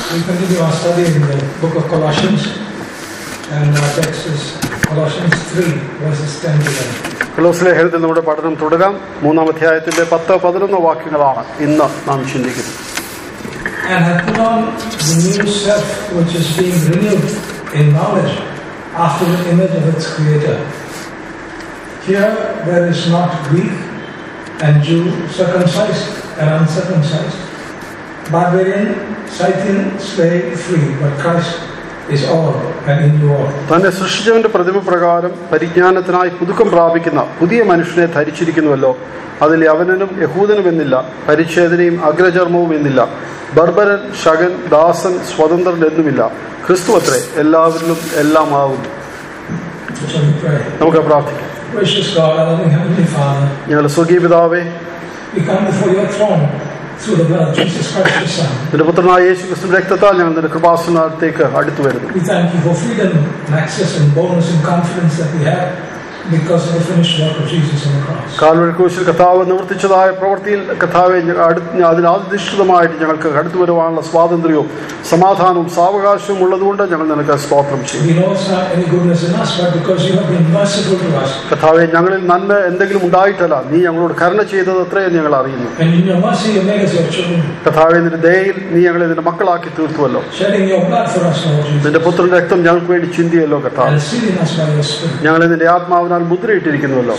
We continue our study in the book of Colossians, and our text is Colossians 3, verses 10 to 11. കൊലോസ്യലേഖനത്തിൽ നമ്മുടെ പഠനം തുടരാം. 3-ാം അധ്യായത്തിന്റെ 10-11 വാക്യങ്ങളാണ് ഇന്ന് നാം ചിന്തിക്കുന്നത്. And have put on the new self, which is being renewed in knowledge after the image of its creator. Here there is not Greek and Jew, circumcised and uncircumcised, barbarian, Scythian, slave, free, but Christ is all and in you all. തന്നെ സൃഷ്ടിച്ചവന്റെ പ്രതിമ പ്രകാരം പരിജ്ഞാനത്തിനായി പുതുക്കം പ്രാപിക്കുന്ന പുതിയ മനുഷ്യനെ ധരിച്ചിരിക്കുന്നുവല്ലോ. അതിൽ യവനനും യഹൂദനും എന്നില്ല, പരിച്ഛേദനയും അഗ്രചർമ്മവും എന്നില്ല, ബർബരൻ, ശകൻ, ദാസൻ, സ്വതന്ത്രൻ എന്നുമില്ല, ക്രിസ്തു അത്രേ എല്ലാവരിലും എല്ലാം ആവുന്നു. നമുക്ക് പ്രാർത്ഥിക്കാം. ഞങ്ങളുടെ സ്വർഗീയ പിതാവേ, നിന്റെ പുത്രനായ യേശു ക്രിസ്തുവിന്റെ രക്തത്താൽ ഞങ്ങൾ നിന്റെ കൃപാസനത്തേക്ക് അടുത്തു വരുന്നു. കാൽവരി ക്രൂശിൽ കർത്താവ് നിവർത്തിച്ചതായ പ്രവൃത്തിയിൽ കർത്താവെ അതിനധിഷ്ഠിതമായിട്ട് ഞങ്ങൾക്ക് അടുത്തു വരുവാനുള്ള സ്വാതന്ത്ര്യവും സമാധാനവും സാവകാശവും ഉള്ളതുകൊണ്ട് ഞങ്ങൾ നിനക്ക് സ്തോത്രം ചെയ്യും. കർത്താവെ, ഞങ്ങളിൽ നന്മ എന്തെങ്കിലും ഉണ്ടായിട്ടല്ല, നീ ഞങ്ങളോട് കരുണ ചെയ്തത് അത്രയും ഞങ്ങൾ അറിയുന്നു. കർത്താവെ, നിന്റെ ദയയിൽ നീ ഞങ്ങളെ നിന്റെ മക്കളാക്കി തീർത്തുവല്ലോ. നിന്റെ പുത്രന്റെ രക്തം ഞങ്ങൾക്ക് വേണ്ടി ചിന്തിയല്ലോ കർത്താവ്. ഞങ്ങളെ നിന്റെ ആത്മാവിനാൽ മുദ്രയിട്ടിരിക്കുന്നുവല്ലോ.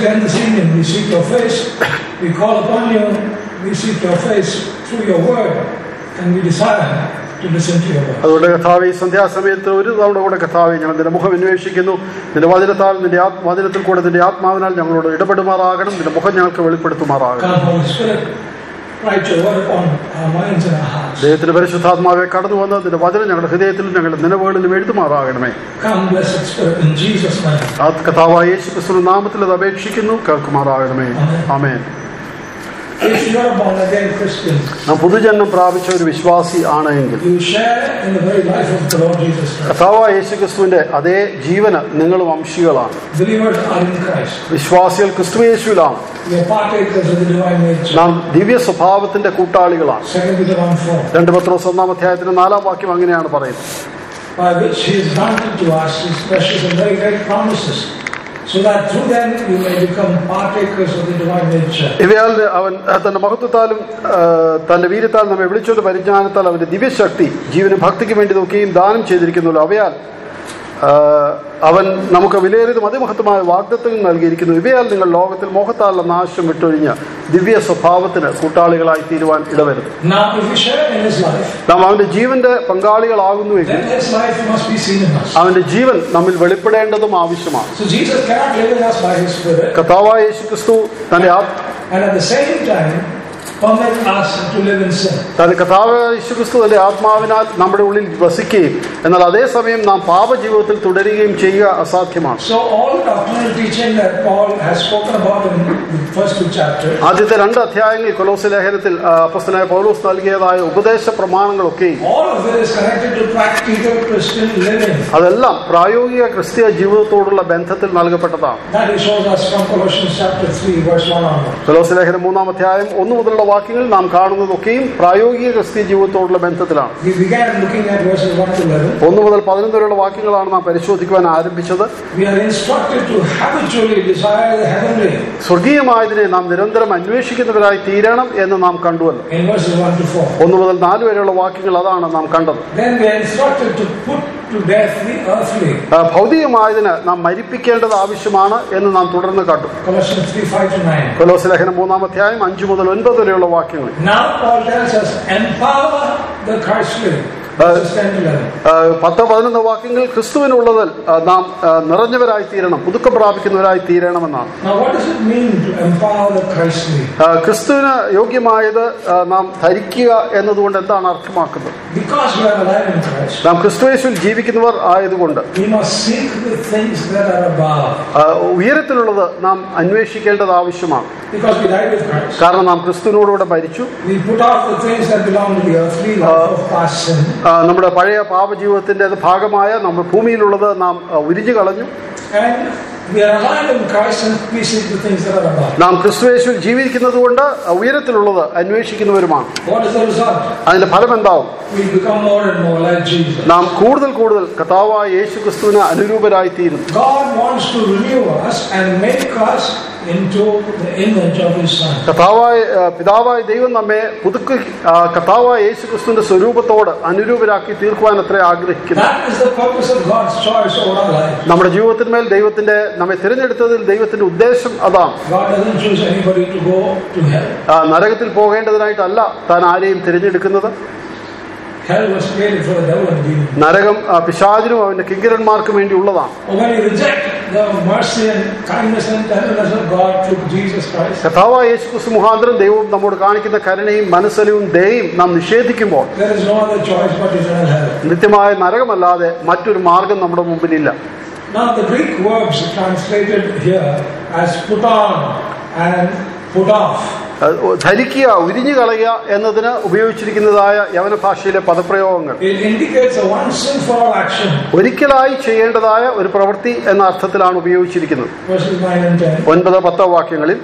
അതുകൊണ്ട് കർത്താവെ, ഈ സന്ധ്യാസമയത്ത് ഒരു തവണ കൂടെ കർത്താവെ ഞങ്ങൾ നിന്റെ മുഖം അന്വേഷിക്കുന്നു. നിന്റെ വചനത്താൽ, നിന്റെ വചനത്തിൽ കൂടെ നിന്റെ ആത്മാവിനാൽ ഞങ്ങളോട് ഇടപെടുമാറാകണം. നിന്റെ മുഖം ഞങ്ങൾക്ക് വെളിപ്പെടുത്തുമാറാകണം. ദൈവത്തിന്റെ പരിശുദ്ധാത്മാവെ കടന്നു വന്ന് നിന്റെ വചനം ഞങ്ങളുടെ ഹൃദയത്തിലും ഞങ്ങളുടെ നിലവുകളിലും എഴുതുമാറാകണമേ. കർത്താവായ യേശു ക്രിസ്തുവിന്റെ നാമത്തിൽ അത് അപേക്ഷിക്കുന്നു, കേൾക്കുമാറാകണമേ. ആമേൻ. നാം പുതുജന്മം പ്രാപിച്ച ഒരു വിശ്വാസി ആണ് എങ്കിൽ കർത്താവായ യേശു ക്രിസ്തുവിന്റെ അതേ ജീവന് നിങ്ങളും വംശികളാണ്. വിശ്വാസികൾ ക്രിസ്തു യേശുവിലാണ്. നാം ദിവ്യ സ്വഭാവത്തിന്റെ കൂട്ടാളികളാണ്. 2 പത്രോസ് 1-ാം അധ്യായത്തിന്റെ 4-ാം വാക്യം അങ്ങനെയാണ് പറയുന്നത്. ഇവയാൽ അവൻ തന്റെ മഹത്വത്താലും തന്റെ വീര്യത്താൽ നമ്മെ വിളിച്ചൊരു പരിജ്ഞാനത്താൽ അവന്റെ ദിവ്യശക്തി ജീവനും ഭക്തിക്ക് വേണ്ടി നോക്കുകയും ദാനം ചെയ്തിരിക്കുന്നുള്ളൂ. അവയാൽ അവൻ നമുക്ക് വിലയേറിയതും അതിമഹത്വമായ വാഗ്ദത്തങ്ങൾ നൽകിയിരിക്കുന്നു. ഇവയാൽ നിങ്ങൾ ലോകത്തിൽ മോഹത്താലുള്ള നാശം വിട്ടൊഴിഞ്ഞ് ദിവ്യ സ്വഭാവത്തിന് കൂട്ടാളികളായി തീരുവാൻ ഇടവരുത്. നാം അവന്റെ ജീവന്റെ പങ്കാളികളാകുന്നുവെങ്കിൽ അവന്റെ ജീവൻ നമ്മിൽ വെളിപ്പെടേണ്ടതും ആവശ്യമാണ്. കർത്താവായ യേശു ക്രിസ്തു തന്റെ യേശുക്രിസ്തു തന്റെ ആത്മാവിനാൽ നമ്മുടെ ഉള്ളിൽ വസിക്കുകയും എന്നാൽ അതേസമയം നാം പാപജീവിതത്തിൽ തുടരുകയും ചെയ്യുക അസാധ്യമാണ്. ആദ്യത്തെ 2 അധ്യായങ്ങളിൽ കൊലോസ്യ ലേഖനത്തിൽ അപ്പോസ്തലനായ പൗലോസ് നൽകിയതായ ഉപദേശ പ്രമാണങ്ങളൊക്കെയും അതെല്ലാം പ്രായോഗിക ക്രിസ്തീയ ജീവിതത്തോടുള്ള ബന്ധത്തിൽ നൽകപ്പെട്ടതാണ്. കൊലോസ്യ ലേഖനം 3-ാം അധ്യായം 1 മുതലുള്ള വാക്യങ്ങൾ നാം കാണുന്നതൊക്കെയും പ്രായോഗിക ക്രിസ്തീയ ജീവിതത്തോടുള്ള ബന്ധത്തിലാണ്. 1 മുതൽ 11 വരെയുള്ള വാക്യങ്ങളാണ് നാം പരിശോധിക്കുവാൻ ആരംഭിച്ചത്. സ്വർഗീയമായതിനെ നാം നിരന്തരം അന്വേഷിക്കുന്നവരായി തീരണം എന്ന് നാം കണ്ടുവല്ലോ. 1 മുതൽ 4 വരെയുള്ള വാക്യങ്ങൾ അതാണ് നാം കണ്ടത്. ഭൗതികമായതിന് നാം മരിപ്പിക്കേണ്ടത് ആവശ്യമാണ് എന്ന് നാം തുടർന്ന് കണ്ടു. കൊലോസ്യ ലേഖനം 3-ാം അധ്യായം 5 മുതൽ 9 വരെയുള്ള വാക്യങ്ങൾ. Now Paul tells us, empower the Christly. 10-11 വാക്യങ്ങൾ ക്രിസ്തുവിനുള്ളതിൽ നാം നിറഞ്ഞവരായി തീരണം, പുതുക്കം പ്രാപിക്കുന്നവരായി തീരണമെന്നാണ്. ക്രിസ്തുവിന് യോഗ്യമായത് നാം ധരിക്കുക എന്നതുകൊണ്ട് എന്താണ് അർത്ഥമാക്കുന്നത്? നാം ക്രിസ്തുയേശുവിൽ ജീവിക്കുന്നവർ ആയതുകൊണ്ട് ഉയരത്തിലുള്ളത് നാം അന്വേഷിക്കേണ്ടത് ആവശ്യമാണ്. കാരണം നാം ക്രിസ്തുവിനോടുകൂടെ മരിച്ചു. നമ്മുടെ പഴയ പാപജീവിതത്തിന്റെ ഭാഗമായ നമ്മുടെ ഭൂമിയിലുള്ളത് നാം ഉരിഞ്ഞു കളഞ്ഞു. And we are alive in Christ and we seek the things that are above. നാം ക്രിസ്തുയേശുവിൽ ജീവിക്കുന്നതുകൊണ്ട് ഉയരത്തിലുള്ളത് അന്വേഷിക്കുന്നവരുമാണ്. What is the result? അതിന്റെ ഫലം എന്താവും? We become more and more like Jesus. നാം കൂടുതൽ കർത്താവായ യേശു ക്രിസ്തുവിന് അനുരൂപരായി തീരുന്നു. God wants to renew us and make us into the image of His Son. പിതാവായ ദൈവം നമ്മെ പുതുക്കി കർത്താവായ യേശു ക്രിസ്തുവിന്റെ സ്വരൂപത്തോട് അനുരൂപരാക്കി തീർക്കുവാൻ അത്ര ആഗ്രഹിക്കുന്നു. That is the purpose of God's choice over our life. നമ്മുടെ ജീവിതത്തിന്മേൽ നമ്മെ തിരഞ്ഞെടുത്തതിൽ ദൈവത്തിന്റെ ഉദ്ദേശം അതാണ്. God doesn't choose anybody to go to hell. നരകത്തിൽ പോകേണ്ടതിനായിട്ടല്ല താൻ ആരെയും തിരഞ്ഞെടുക്കുന്നത്. Hell was created for the devil and demons. നരകം പിശാചിനും അവന്റെ കിങ്കരന്മാർക്കും വേണ്ടി ഉള്ളതാണ്. When you reject the mercy and kindness and tenderness of God through Jesus Christ, കർത്താവായ യേശു ക്രിസ്തു മുഖാന്തരം ദൈവം നമ്മോട് കാണിക്കുന്ന കരുണയും മനസ്സലിവും ദയയും നാം നിഷേധിക്കുമ്പോൾ there is no other choice but eternal hell. നിത്യമായ നരകമല്ലാതെ മറ്റൊരു മാർഗം നമ്മുടെ മുമ്പിലില്ല. Now the Greek verbs translated here as put on and put off. ധരിക്കുക, ഉരിഞ്ഞു കളയുക എന്നതിന് ഉപയോഗിച്ചിരിക്കുന്നതായ യവന ഭാഷയിലെ പദപ്രയോഗങ്ങൾ It indicates a once and for all action. ഒരിക്കലായി ചെയ്യേണ്ടതായ ഒരു പ്രവൃത്തി എന്ന അർത്ഥത്തിലാണ് ഉപയോഗിച്ചിരിക്കുന്നത്. Verses 9 and 10. 9-10 വാക്യങ്ങളിൽ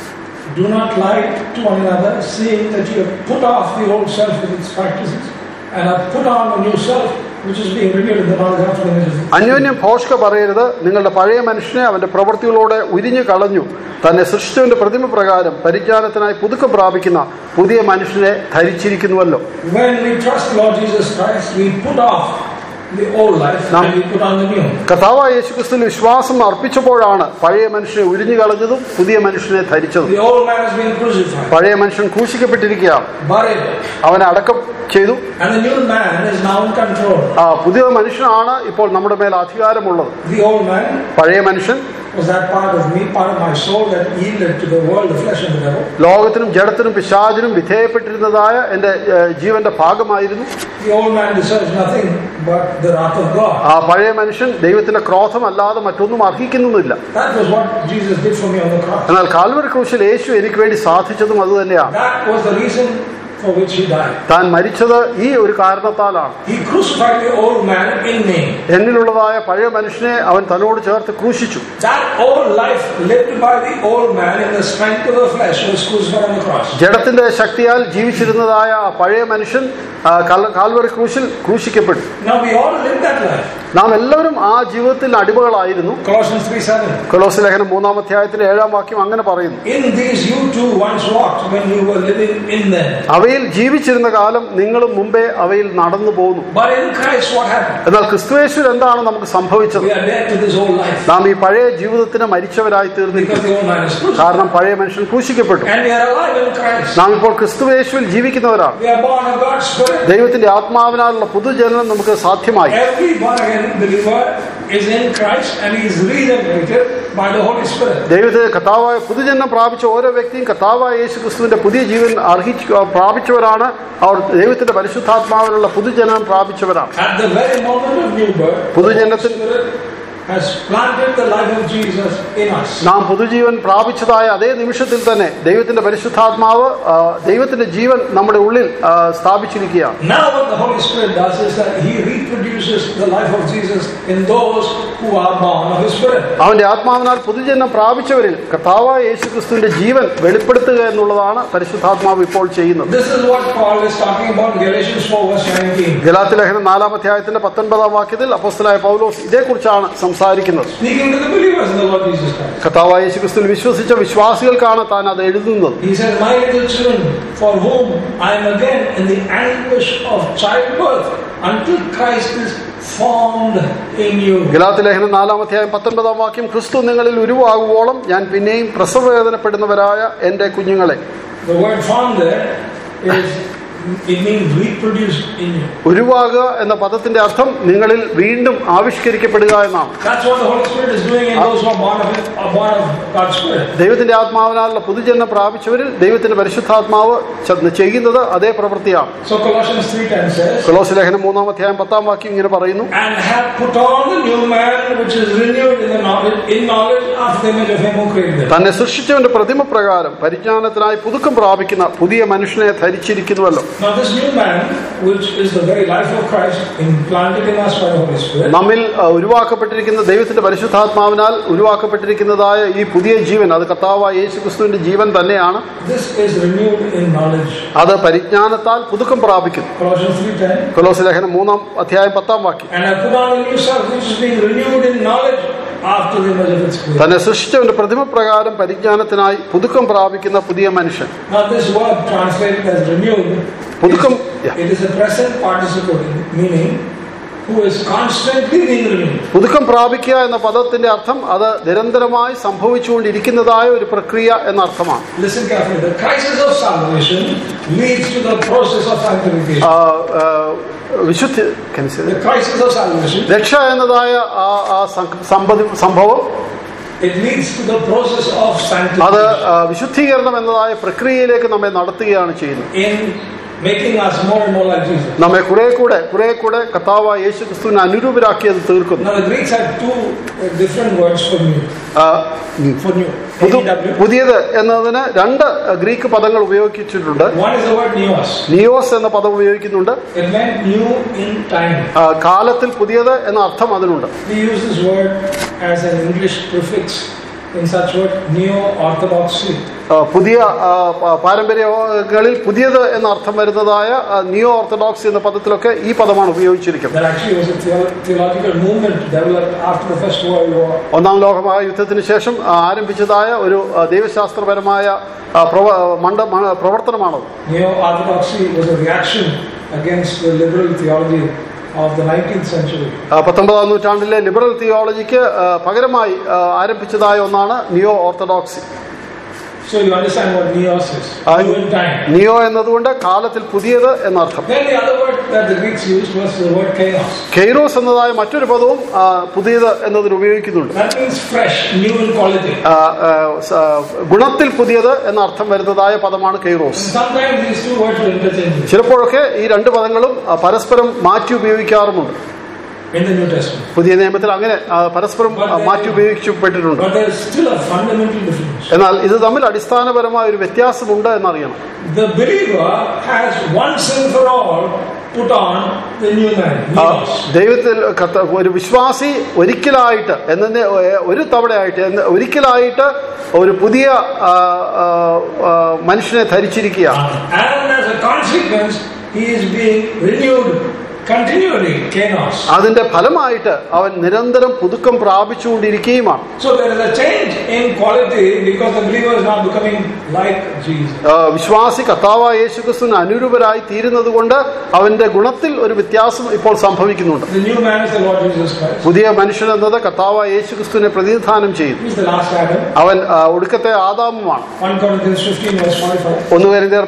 Do not lie to one another, seeing that you have put off the old self with its practices and have put on a new self, which is being renewed in the knowledge after the image of God. അന്യോന്യം ഭോഷ്ക പറയരുത്. നിങ്ങളുടെ പഴയ മനുഷ്യനെ അവന്റെ പ്രവൃത്തികളോടെ ഉരിഞ്ഞു കളഞ്ഞു തന്നെ സൃഷ്ടിച്ചവന്റെ പ്രതിമ പ്രകാരം പരിജ്ഞാനത്തിനായി പുതുക്കം പ്രാപിക്കുന്ന പുതിയ മനുഷ്യനെ ധരിച്ചിരിക്കുന്നുവല്ലോ. When we trust Lord Jesus Christ, we put off the old life and we put on the new. കർത്താവായ യേശുക്രിസ്തുവിൽ വിശ്വാസം അർപ്പിച്ചപ്പോഴാണ് പഴയ മനുഷ്യനെ ഉരിഞ്ഞു കളഞ്ഞതും പുതിയ മനുഷ്യനെ ധരിച്ചതും. The old man has been crucified. പഴയ മനുഷ്യൻ ക്രൂശിക്കപ്പെട്ടിരിക്കുകയാണ്, buried, അവനെ അടക്കം ചെയ്തു. and the new man is now in control. പുതിയ മനുഷ്യനാണ് ഇപ്പോൾ നമ്മുടെ മേൽ അധികാരമുള്ളത്. The old man, പഴയ മനുഷ്യൻ was that part of me, part of my soul that yielded to the world, the flesh and the devil. ലോകത്തിനും ജഡത്തിനും പിശാചിനും വിധേയപ്പെട്ടിരുന്നതായ എന്റെ ജീവന്റെ ഭാഗമായിരുന്നു. The old man deserves nothing but the wrath of God. പഴയ മനുഷ്യൻ ദൈവത്തിന്റെ ക്രോധം അല്ലാതെ മറ്റൊന്നും അർഹിക്കുന്നുമില്ല. That was what Jesus did for me on the cross. എന്നാൽ കാൽവരി ക്രൂശിൽ യേശു എനിക്ക് വേണ്ടി സാധിച്ചതും അത് തന്നെയാണ്. That was the reason for which he died. താൻ മരിച്ചത് ഈ ഒരു കാരണത്താലാണ്. He crucified the old man in me. എന്നിലുള്ളതായ പഴയ മനുഷ്യനെ അവൻ തന്നോട് ചേർത്ത് ക്രൂശിച്ചു. That old life lived by the old man in the strength of the flesh was crucified on the cross. ജഡത്തിന്റെ ശക്തിയാൽ ജീവിച്ചിരുന്നതായ പഴയ മനുഷ്യൻ കാൽവരി ക്രൂശിൽ ക്രൂശിക്കപ്പെട്ടു. Now we all live that life. നാം എല്ലാവരും ആ ജീവിതത്തിൽ അടിമകളായിരുന്നു. Colossians 3:7. കൊലോസ്യ ലേഖനം 3-ാമധ്യായത്തിന്റെ 7-ാം വാക്യം അങ്ങനെ പറയുന്നു. In these you too once walked when you were living in them. അവയിൽ ജീവിച്ചിരുന്ന കാലം നിങ്ങളും മുമ്പേ അവയിൽ നടന്നു പോന്നു. But in Christ what happened? എന്നാൽ ക്രിസ്തുയേശുവിൽ എന്താണ് നമുക്ക് സംഭവിച്ചത്? We are dead to this old life. നാം ഈ പഴയ ജീവിതത്തിന് മരിച്ചവരായി തീർന്നിരിക്കുന്നു. Because the old man is crucified. കാരണം പഴയ മനുഷ്യൻ ക്രൂശിക്കപ്പെട്ടു. And we are alive in Christ. നാം ഇപ്പോൾ ക്രിസ്തുയേശുവിൽ ജീവിക്കുന്നവരാണ്. We are born of God's Spirit. ദൈവത്തിന്റെ ആത്മാവിനാലുള്ള പുതുജനനം നമുക്ക് സാധ്യമായി. Every born again believer is in Christ and he is regenerated by the Holy Spirit. ദൈവത്തെ കർത്താവായ പുതുജന്മം പ്രാപിച്ച ഓരോ വ്യക്തിയും കർത്താവായ യേശു ക്രിസ്തുവിന്റെ പുതിയ ജീവൻ പ്രാപിച്ചവരാണ്. അവർ ദൈവത്തിന്റെ പരിശുദ്ധാത്മാവിനുള്ള പുതുജന്മം പ്രാപിച്ചവരാണ്. At the very moment of new birth, പുതുജന്മത്തിൽ has planted the life of Jesus in us. നാം പുതുജീവൻ പ്രാപിച്ചതായ അതേ നിമിഷത്തിൽ തന്നെ ദൈവത്തിന്റെ പരിശുദ്ധാത്മാവ് ദൈവത്തിന്റെ ജീവൻ നമ്മുടെ ഉള്ളിൽ സ്ഥാപിച്ചിരിക്കുകയാണ്. Now what the Holy Spirit does is that he reproduces the life of Jesus in those who are born of his Spirit. അവന്റെ ആത്മാവിനാൽ പുതുജന്മം പ്രാപിച്ചവരിൽ കർത്താവായ യേശുക്രിസ്തുവിന്റെ ജീവൻ വെളിപ്പെടുത്തുക എന്നുള്ളതാണ് പരിശുദ്ധാത്മാവ് ഇപ്പോൾ ചെയ്യുന്നത്. This is what Paul is talking about in Galatians 4:19. Galatia ലേഖനം 4-ാമധ്യായത്തിന്റെ 19-ാം വാക്യത്തിൽ അപ്പോസ്തലനായ പൗലോസ് ഇതേക്കുറിച്ചാണ് സംസാരിക്കുന്നത്. Speaking to the believers in the Lord Jesus Christ. കർത്താവായ യേശുക്രിസ്തുവിൽ വിശ്വസിച്ച വിശ്വാസികൾക്കാണ് താൻ അത് എഴുതുന്നത്. He says, "My little children, for whom I am again in the anguish of childbirth until Christ is formed in you." Galatia ലേഖനം 4-ാമധ്യായം 19-ാം വാക്യം, ക്രിസ്തു നിങ്ങളിൽ ഉരുവാകുവോളം ഞാൻ പിന്നെയും പ്രസവവേദനപ്പെടുന്നവരായ എന്റെ കുഞ്ഞുങ്ങളെ. The word formed there is, it means reproduced in you. ഉരുവാകുക എന്ന പദത്തിന്റെ അർത്ഥം നിങ്ങളിൽ വീണ്ടും ആവിഷ്കരിക്കപ്പെടുക എന്നാണ്. That's what the Holy Spirit is doing in those who are born of God's Spirit. ദൈവത്തിന്റെ ആത്മാവിനാലുള്ള പുതുജന്മം പ്രാപിച്ചവരിൽ ദൈവത്തിന്റെ പരിശുദ്ധാത്മാവ് ചെയ്യുന്നത് അതേ പ്രവൃത്തിയാണ്. So Colossians 3:10 says, കൊലോസ്യ ലേഖനം 3-ാമധ്യായം 10-ാം വാക്യം ഇങ്ങനെ പറയുന്നു, "And have put on the new man which is renewed in knowledge after the image of him who created him." തന്നെ സൃഷ്ടിച്ചവന്റെ പ്രതിമ പ്രകാരം പരിജ്ഞാനത്തിനായി പുതുക്കം പ്രാപിക്കുന്ന പുതിയ മനുഷ്യനെ ധരിച്ചിരിക്കുന്നുവല്ലോ. Now this new man, which is the very life of Christ, implanted in us by the Holy Spirit. നമ്മിൽ ഉരുവാക്കപ്പെട്ടിരിക്കുന്ന ദൈവത്തിന്റെ പരിശുദ്ധാത്മാവിനാൽ ഉരുവാക്കപ്പെട്ടിരിക്കുന്നതായ ഈ പുതിയ ജീവൻ, അത് കർത്താവായ യേശുക്രിസ്തുവിന്റെ ജീവൻ തന്നെയാണ്. This is renewed in knowledge. അത് പരിജ്ഞാനത്താൽ പുതുക്കം പ്രാപിക്കുന്നു. Colossians 3:10. കൊലോസ്യ ലേഖനം 3:10. And I put on a new self, which is being renewed in knowledge after the image of its creator. തന്നെ സൃഷ്ടിച്ചവന്റെ പ്രതിമ പ്രകാരം പരിജ്ഞാനത്തിനായി പുതുക്കം പ്രാപിക്കുന്ന പുതിയ മനുഷ്യൻ. Now this word translated as renewed, പുതുക്കം, it is a present participle, meaning who is constantly being renewed. പുതുക്കം പ്രാപിക്കുക എന്ന പദത്തിന്റെ അർത്ഥം അത് നിരന്തരമായി സംഭവിച്ചുകൊണ്ടിരിക്കുന്നതായ ഒരു പ്രക്രിയ എന്ന അർത്ഥമാണ്. Listen carefully. The crisis of salvation leads to the process of sanctification. വിശുദ്ധി, The crisis of salvation, രക്ഷ എന്നതായ ആ സംഭവം, it leads to the process of അത് sanctification. വിശുദ്ധീകരണം എന്നതായ പ്രക്രിയയിലേക്ക് നമ്മെ നടത്തുകയാണ് ചെയ്യുന്നത്. In making us more and more like Jesus. നമ്മെ കുറെ കൂടെ കർത്താവായ യേശു ക്രിസ്തുവിനെ അനുരൂപരാക്കി അത് തീർക്കുന്നു. Now the Greeks had two different words for new. For new. പുതിയത് എന്നതിന് രണ്ട് ഗ്രീക്ക് പദങ്ങൾ ഉപയോഗിച്ചിട്ടുണ്ട്. One is the word neos. നിയോസ് എന്ന പദം ഉപയോഗിക്കുന്നുണ്ട്. It meant new in time. കാലത്തിൽ പുതിയത് എന്ന അർത്ഥം അതിനുണ്ട്. We use this word as an English prefix in such word neo-orthodoxy. പുതിയ പാരമ്പര്യങ്ങളിൽ പുതിയത് എന്ന അർത്ഥം വരുന്നതായ നിയോ ഓർത്തഡോക്സി എന്ന പദത്തിലൊക്കെ ഈ പദമാണ് ഉപയോഗിച്ചിരിക്കുന്നത്. That actually was a theological movement developed after the First World War. ഒന്നാം ലോകമഹായുദ്ധത്തിന് ശേഷം ആരംഭിച്ചതായ ഒരു ദൈവശാസ്ത്രപരമായ പ്രവർത്തനമാണത്. Neo-orthodoxy was a reaction against the liberal theology of the 19th century. 19ാം നൂറ്റാണ്ടിലെ ലിബറൽ തിയോളജിക്ക് പകരമായി ആരംഭിച്ചതായ ഒന്നാണ് neo orthodoxy. So you understand what neos is. New in time. Neo എന്നതുകൊണ്ട് കാലത്തിൽ പുതിയത് എന്നർത്ഥം. Then the other word that the Greeks used was the word kairos. കൈറോസ് എന്നതായ മറ്റൊരു പദവും പുതിയത് എന്നതിന് ഉപയോഗിക്കുന്നുണ്ട്. That means fresh, new in quality. ഗുണത്തിൽ പുതിയത് എന്ന അർത്ഥം വരുന്നതായ പദമാണ് കൈറോസ്. Sometimes these two words are interchangeable. ചിലപ്പോഴൊക്കെ ഈ രണ്ട് പദങ്ങളും പരസ്പരം മാറ്റി ഉപയോഗിക്കാറുമുണ്ട്. In the New Testament. പുതിയ നിയമത്തിൽ അങ്ങനെ പരസ്പരം മാറ്റി ഉപയോഗിക്കപ്പെട്ടിട്ടുണ്ട്. But there is still a fundamental difference. എന്നാൽ ഇത് തമ്മിൽ അടിസ്ഥാനപരമായ ഒരു വ്യത്യാസമുണ്ട് എന്നറിയണം. The believer has once and for all put on the new man. ദൈവത്തിൽ ഒരു വിശ്വാസി ഒരിക്കലായിട്ട് ഒരു തവണയായിട്ട് ഒരിക്കലായിട്ട് ഒരു പുതിയ മനുഷ്യനെ ധരിച്ചിരിക്കുകയാണ്. And as a consequence, he is being renewed continually. Kairos. അതിന്റെ ഫലമായിട്ട് അവൻ നിരന്തരം പുതുക്കം പ്രാപിച്ചുകൊണ്ടിരിക്കുകയുമാണ്. So there is a change in quality because the believer is now becoming like Jesus. വിശ്വാസി കർത്താവായ യേശുക്രിസ്തുവിന് അനുരൂപരായി തീരുന്നത് കൊണ്ട് അവന്റെ ഗുണത്തിൽ ഒരു വ്യത്യാസം ഇപ്പോൾ സംഭവിക്കുന്നുണ്ട്. The new man is the Lord Jesus Christ. പുതിയ മനുഷ്യൻ എന്നത് കർത്താവായ യേശുക്രിസ്തുവിനെ പ്രതിനിധാനം ചെയ്യുന്നു. He is the last Adam. അവൻ ഒടുക്കത്തെ ആദാമുമാണ്. 1 Corinthians 15 verse 45. 1 കൊരിന്ത്യർ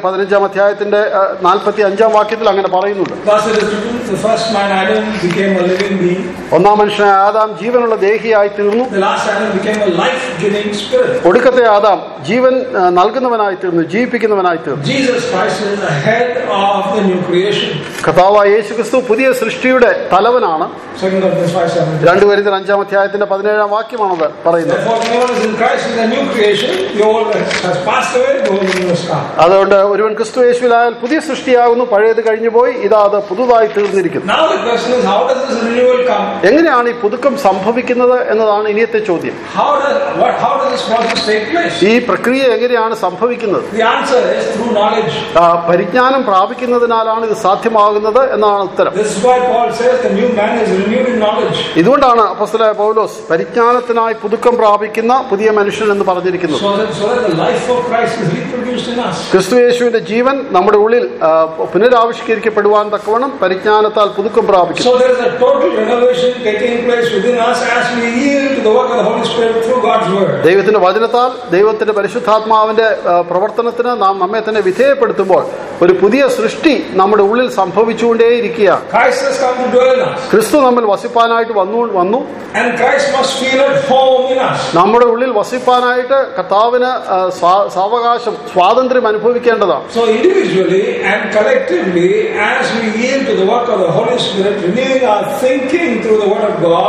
15:45 അങ്ങനെ പറയുന്നുണ്ട്. Thus it is written, the first man Adam became a living being. ഒന്നാം മനുഷ്യനായ ആദാം ജീവനുള്ള ദേഹിയായി തീർന്നു. The last Adam became a life-giving spirit. ഒടുക്കത്തെ ആദാം ജീവൻ നൽകുന്നവനായി തീർന്നു, ജീവിപ്പിക്കുന്നവനായി തീർന്നു. Jesus Christ is the head of the new creation. കർത്താവായ യേശുക്രിസ്തു പുതിയ സൃഷ്ടിയുടെ തലവനാണ്. 2 Corinthians 5:17. 2 കൊരിന്ത്യർ 5:17 പറയുന്നത്. Therefore, anyone is in Christ is a new creation. The old has passed away, the old has come. അതുകൊണ്ട് ഒരുവൻ ക്രിസ്തു യേശുവിലായാൽ പുതിയ സൃഷ്ടിയാകുന്നു, പഴയത് കഴിഞ്ഞുപോയി, ഇതാ അത് പുതുതായി തീർന്നിരിക്കുന്നു. Now the question is, how does this renewal come? എങ്ങനെയാണ് ഈ പുതുക്കം സംഭവിക്കുന്നത് എന്നതാണ് ഇനിയത്തെ ചോദ്യം. How does this process take place? ഈ പ്രക്രിയ എങ്ങനെയാണ് സംഭവിക്കുന്നത്? The answer is through knowledge. പരിജ്ഞാനം പ്രാപിക്കുന്നതിനാലാണ് ഇത് സാധ്യമാകുന്നത് എന്നാണ് ഉത്തരം. This is why Paul says the new man is renewed in knowledge. ഇതുകൊണ്ടാണ് അപ്പോസ്തലനായ പൗലോസ് പരിജ്ഞാനത്തിനായി പുതുക്കം പ്രാപിക്കുന്ന പുതിയ മനുഷ്യൻ എന്ന് പറഞ്ഞിരിക്കുന്നത്. So that the life of Christ is reproduced in us. ക്രിസ്തു യേശുവിന്റെ ജീവൻ നമ്മുടെ ഉള്ളിൽ പുനരാവിഷ്കരിക്കപ്പെടുവാൻ തക്കവണ്ണം പരിജ്ഞാനത്താൽ പുതുക്കം പ്രാപിക്കും. So there is a total renovation taking place within us as we yield to the work of the Holy Spirit through God's word. ദൈവത്തിന്റെ വചനത്താൽ ദൈവത്തിന്റെ പരിശുദ്ധാത്മാവിന്റെ പ്രവർത്തനത്തിന് നാം നമ്മെ തന്നെ വിധേയപ്പെടുത്തുമ്പോൾ ഒരു പുതിയ സൃഷ്ടി നമ്മുടെ ഉള്ളിൽ സംഭവിച്ചുകൊണ്ടേയിരിക്കുകയാണ്. Christ has come to dwell in us. ക്രിസ്തു നമ്മിൽ വസിപ്പാനായിട്ട് വന്നു. And Christ must feel at home in us. നമ്മുടെ ഉള്ളിൽ വസിപ്പാനായിട്ട് കർത്താവിന് സാവകാശം സ്വാതന്ത്ര്യം അനുഭവിക്കേണ്ടതാണ്. So individually and collectively, as we yield to the work of the Holy Spirit, renewing our thinking through the Word of God,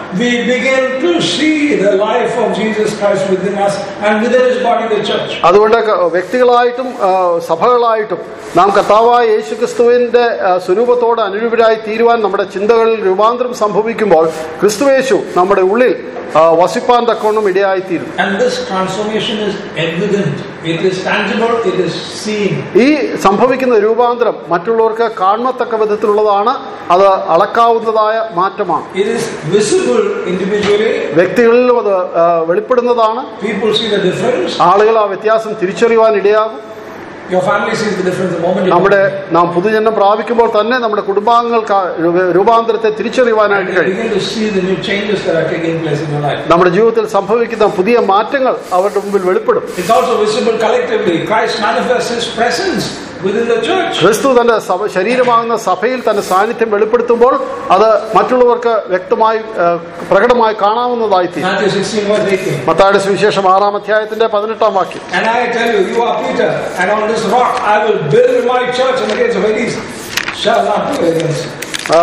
we begin to see the life of Jesus Christ within us and within His body, the church. അതുകൊണ്ട് വ്യക്തികളായിട്ടും സഭകളായിട്ടും നാം കർത്താവായ യേശുക്രിസ്തുവിന്റെ സ്വരൂപത്തോട് അനുരൂപരായി തീരുവാൻ നമ്മുടെ ചിന്തകളിൽ രൂപാന്തരം സംഭവിക്കുമ്പോൾ ക്രിസ്തുയേശു നമ്മുടെ ഉള്ളിൽ വസിപ്പാൻ തക്കവണ്ണം ഇടയായിത്തീരും. And this transformation is evident. It is tangible. It is seen. ഈ സംഭവിക്കുന്ന രൂപാന്തരം മറ്റുള്ളവർക്ക് കാണത്തക്ക വിധത്തിലുള്ളതാണ്. അത് അളക്കാവുന്നതായ മാറ്റമാണ്. It is visible individually. വ്യക്തികളിലും അത് വെളിപ്പെടുന്നതാണ്. People see the difference. ആളുകൾ ആ വ്യത്യാസം തിരിച്ചറിയുവാൻ ഇടയാകും. Your family sees the difference the moment നാം പുതുജന്മം പ്രാപിക്കുമ്പോൾ തന്നെ നമ്മുടെ കുടുംബാംഗങ്ങൾക്ക് രൂപാന്തരത്തെ തിരിച്ചറിയുവാനായിട്ട് കഴിയും. നമ്മുടെ ജീവിതത്തിൽ സംഭവിക്കുന്ന പുതിയ മാറ്റങ്ങൾ അവരുടെ മുമ്പിൽ വെളിപ്പെടും. ക്രിസ്തു തന്റെ ശരീരമാകുന്ന സഭയിൽ തന്റെ സാന്നിധ്യം വെളിപ്പെടുത്തുമ്പോൾ അത് മറ്റുള്ളവർക്ക് വ്യക്തമായി പ്രകടമായി കാണാവുന്നതായി തീരും. മത്തായിയുടെ സുവിശേഷം 6-ാം അധ്യായത്തിന്റെ 18-ാം വാക്യം. This rock I will build my church, and the gates of Hades shall not prevail against it.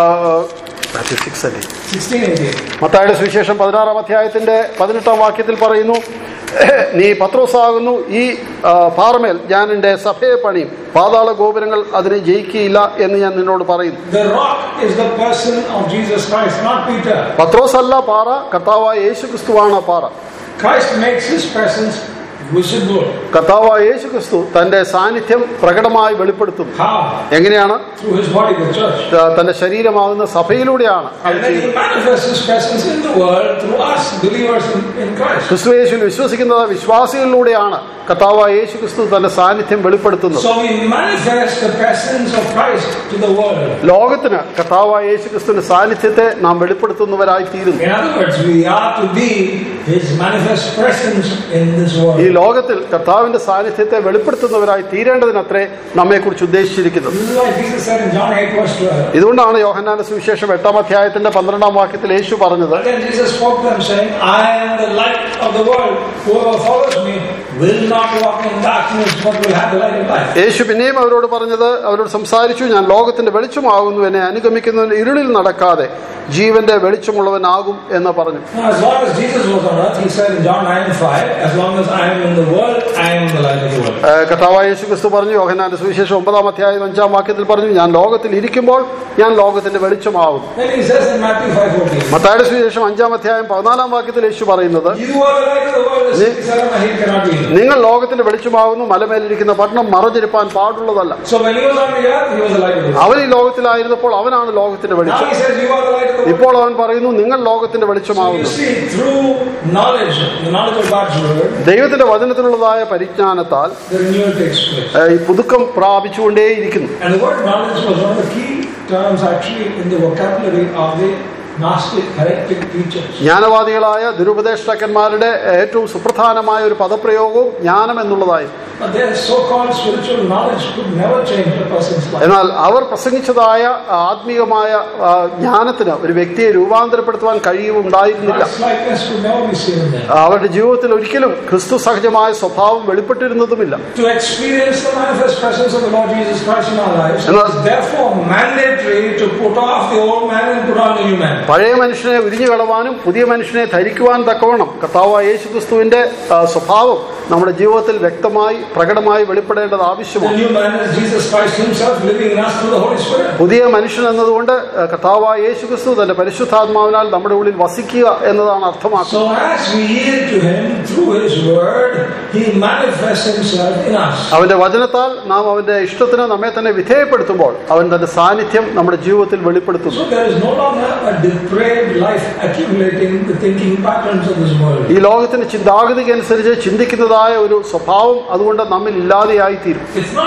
16:18. മത്തായിയുടെ സുവിശേഷം 16-ാം അധ്യായത്തിന്റെ 18-ാം വാക്യത്തിൽ പറയുന്നു, നീ പത്രോസാകുന്നു, ഈ പാറമേൽ ഞാൻ എന്റെ സഭയെ പണിയും, പാതാള ഗോപുരങ്ങൾ അതിനെ ജയിക്കുകയില്ല എന്ന് ഞാൻ നിന്നോട് പറയുന്നു. The rock is the person of Jesus Christ, not Peter. പത്രോസല്ല പാറ, കർത്താവായ യേശുക്രിസ്തുവാണ് പാറ. Christ makes His presence visible. കർത്താവായ യേശുക്രിസ്തു തന്റെ സാന്നിധ്യം പ്രകടമായി വെളിപ്പെടുത്തുന്നു. എങ്ങനെയാണ്? Through His body, the church. തന്റെ ശരീരമാകുന്ന സഭയിലൂടെയാണ്. And then He manifests His presence in the world through us, believers in Christ. ക്രിസ്തുയേശുവിൽ വിശ്വസിക്കുന്ന വിശ്വാസികളിലൂടെയാണ് കർത്താവായ യേശുക്രിസ്തു തന്റെ സാന്നിധ്യം വെളിപ്പെടുത്തുന്നത്. So we manifest the presence of Christ to the world. ലോകത്തിന് കർത്താവായ യേശുക്രിസ്തുവിന്റെ സാന്നിധ്യത്തെ നാം വെളിപ്പെടുത്തുന്നവരായി തീരുന്നു. In other words, we are to be His manifest presence in this world. ഈ ലോകത്തിൽ കർത്താവിന്റെ സാന്നിധ്യത്തെ വെളിപ്പെടുത്തുന്നവരായി തീരേണ്ടതിനത്രേ നമ്മെ കുറിച്ച് ഉദ്ദേശിച്ചിരിക്കുന്നത്. ഇതുകൊണ്ടാണ് യോഹന്നാന്റെ സുവിശേഷം 8-ാം അധ്യായത്തിന്റെ 12-ാം വാക്യത്തിൽ യേശു പറഞ്ഞത്, യേശു പിന്നെയും അവരോട് പറഞ്ഞത്, അവരോട് സംസാരിച്ചു, ഞാൻ ലോകത്തിന്റെ വെളിച്ചമാകുന്നു, എന്നെ അനുഗമിക്കുന്നവൻ ഇരുളിൽ നടക്കാതെ ജീവന്റെ വെളിച്ചമുള്ളവനാകും എന്ന് പറഞ്ഞു. കർത്താവായ യേശുക്രിസ്തു പറഞ്ഞു, യോഹന്നാന്റെ സുവിശേഷം 9-ാം അധ്യായം 5-ാം വാക്യത്തിൽ പറഞ്ഞു, ഞാൻ ലോകത്തിൽ ഇരിക്കുമ്പോൾ ഞാൻ ലോകത്തിന്റെ വെളിച്ചമാകും. മത്തായിയുടെ സുവിശേഷം 5-ാം അധ്യായം 14-ാം വാക്യത്തിൽ യേശു പറയുന്നത്, നിങ്ങൾ ലോകത്തിന്റെ വെളിച്ചമാകുന്നു, മലമേലിരിക്കുന്ന പട്ടണം മറഞ്ഞിരിപ്പാൻ പാടുള്ളതല്ല. അവൻ ഈ ലോകത്തിലായിരുന്നപ്പോൾ അവനാണ് ലോകത്തിന്റെ വെളിച്ചം. ഇപ്പോൾ അവൻ പറയുന്നു, നിങ്ങൾ ലോകത്തിന്റെ വെളിച്ചമാകുന്നു. ദൈവത്തിന്റെ വചനത്തിലുള്ളതായ പരിജ്ഞാനത്താൽ ഈ പുതുക്കം പ്രാപിച്ചുകൊണ്ടേയിരിക്കുന്നു. ജ്ഞാനവാദികളായ ദുരുപദേഷ്ടാക്കന്മാരുടെ ഏറ്റവും സുപ്രധാനമായ ഒരു പദപ്രയോഗവും ജ്ഞാനം എന്നുള്ളതായി. എന്നാൽ അവർ പ്രസംഗിച്ചതായ ആത്മീയമായ ജ്ഞാനത്തിന് ഒരു വ്യക്തിയെ രൂപാന്തരപ്പെടുത്തുവാൻ കഴിയുമുണ്ടായിരുന്നില്ല. അവരുടെ ജീവിതത്തിൽ ഒരിക്കലും ക്രിസ്തു സഹജമായ സ്വഭാവം വെളിപ്പെട്ടിരുന്നതുമില്ല. പഴയ മനുഷ്യനെ ഉരിഞ്ഞു കളവാനും പുതിയ മനുഷ്യനെ ധരിക്കുവാൻ തക്കവണ്ണം കർത്താവായ യേശുക്രിസ്തുവിന്റെ സ്വഭാവം നമ്മുടെ ജീവിതത്തിൽ വ്യക്തമായി പ്രകടമായി വെളിപ്പെടേണ്ടത് ആവശ്യമാണ്. പുതിയ മനുഷ്യൻ എന്നതുകൊണ്ട് കർത്താവായ യേശുക്രിസ്തു തന്റെ പരിശുദ്ധാത്മാവിനാൽ നമ്മുടെ ഉള്ളിൽ വസിക്കുക എന്നതാണ് അർത്ഥമാക്കുന്നത്. അവന്റെ വചനത്താൽ നാം അവന്റെ ഇഷ്ടത്തിന് നമ്മെ തന്നെ വിധേയപ്പെടുത്തുമ്പോൾ അവൻ തന്റെ സാന്നിധ്യം നമ്മുടെ ജീവിതത്തിൽ വെളിപ്പെടുത്തുന്നു. ഈ ലോകത്തിന്റെ ചിന്താഗതിക്ക് അനുസരിച്ച് ചിന്തിക്കുന്നതായ ഒരു സ്വഭാവം അതുകൊണ്ട് നമ്മിൽ ഇല്ലാതെയായി തീരും.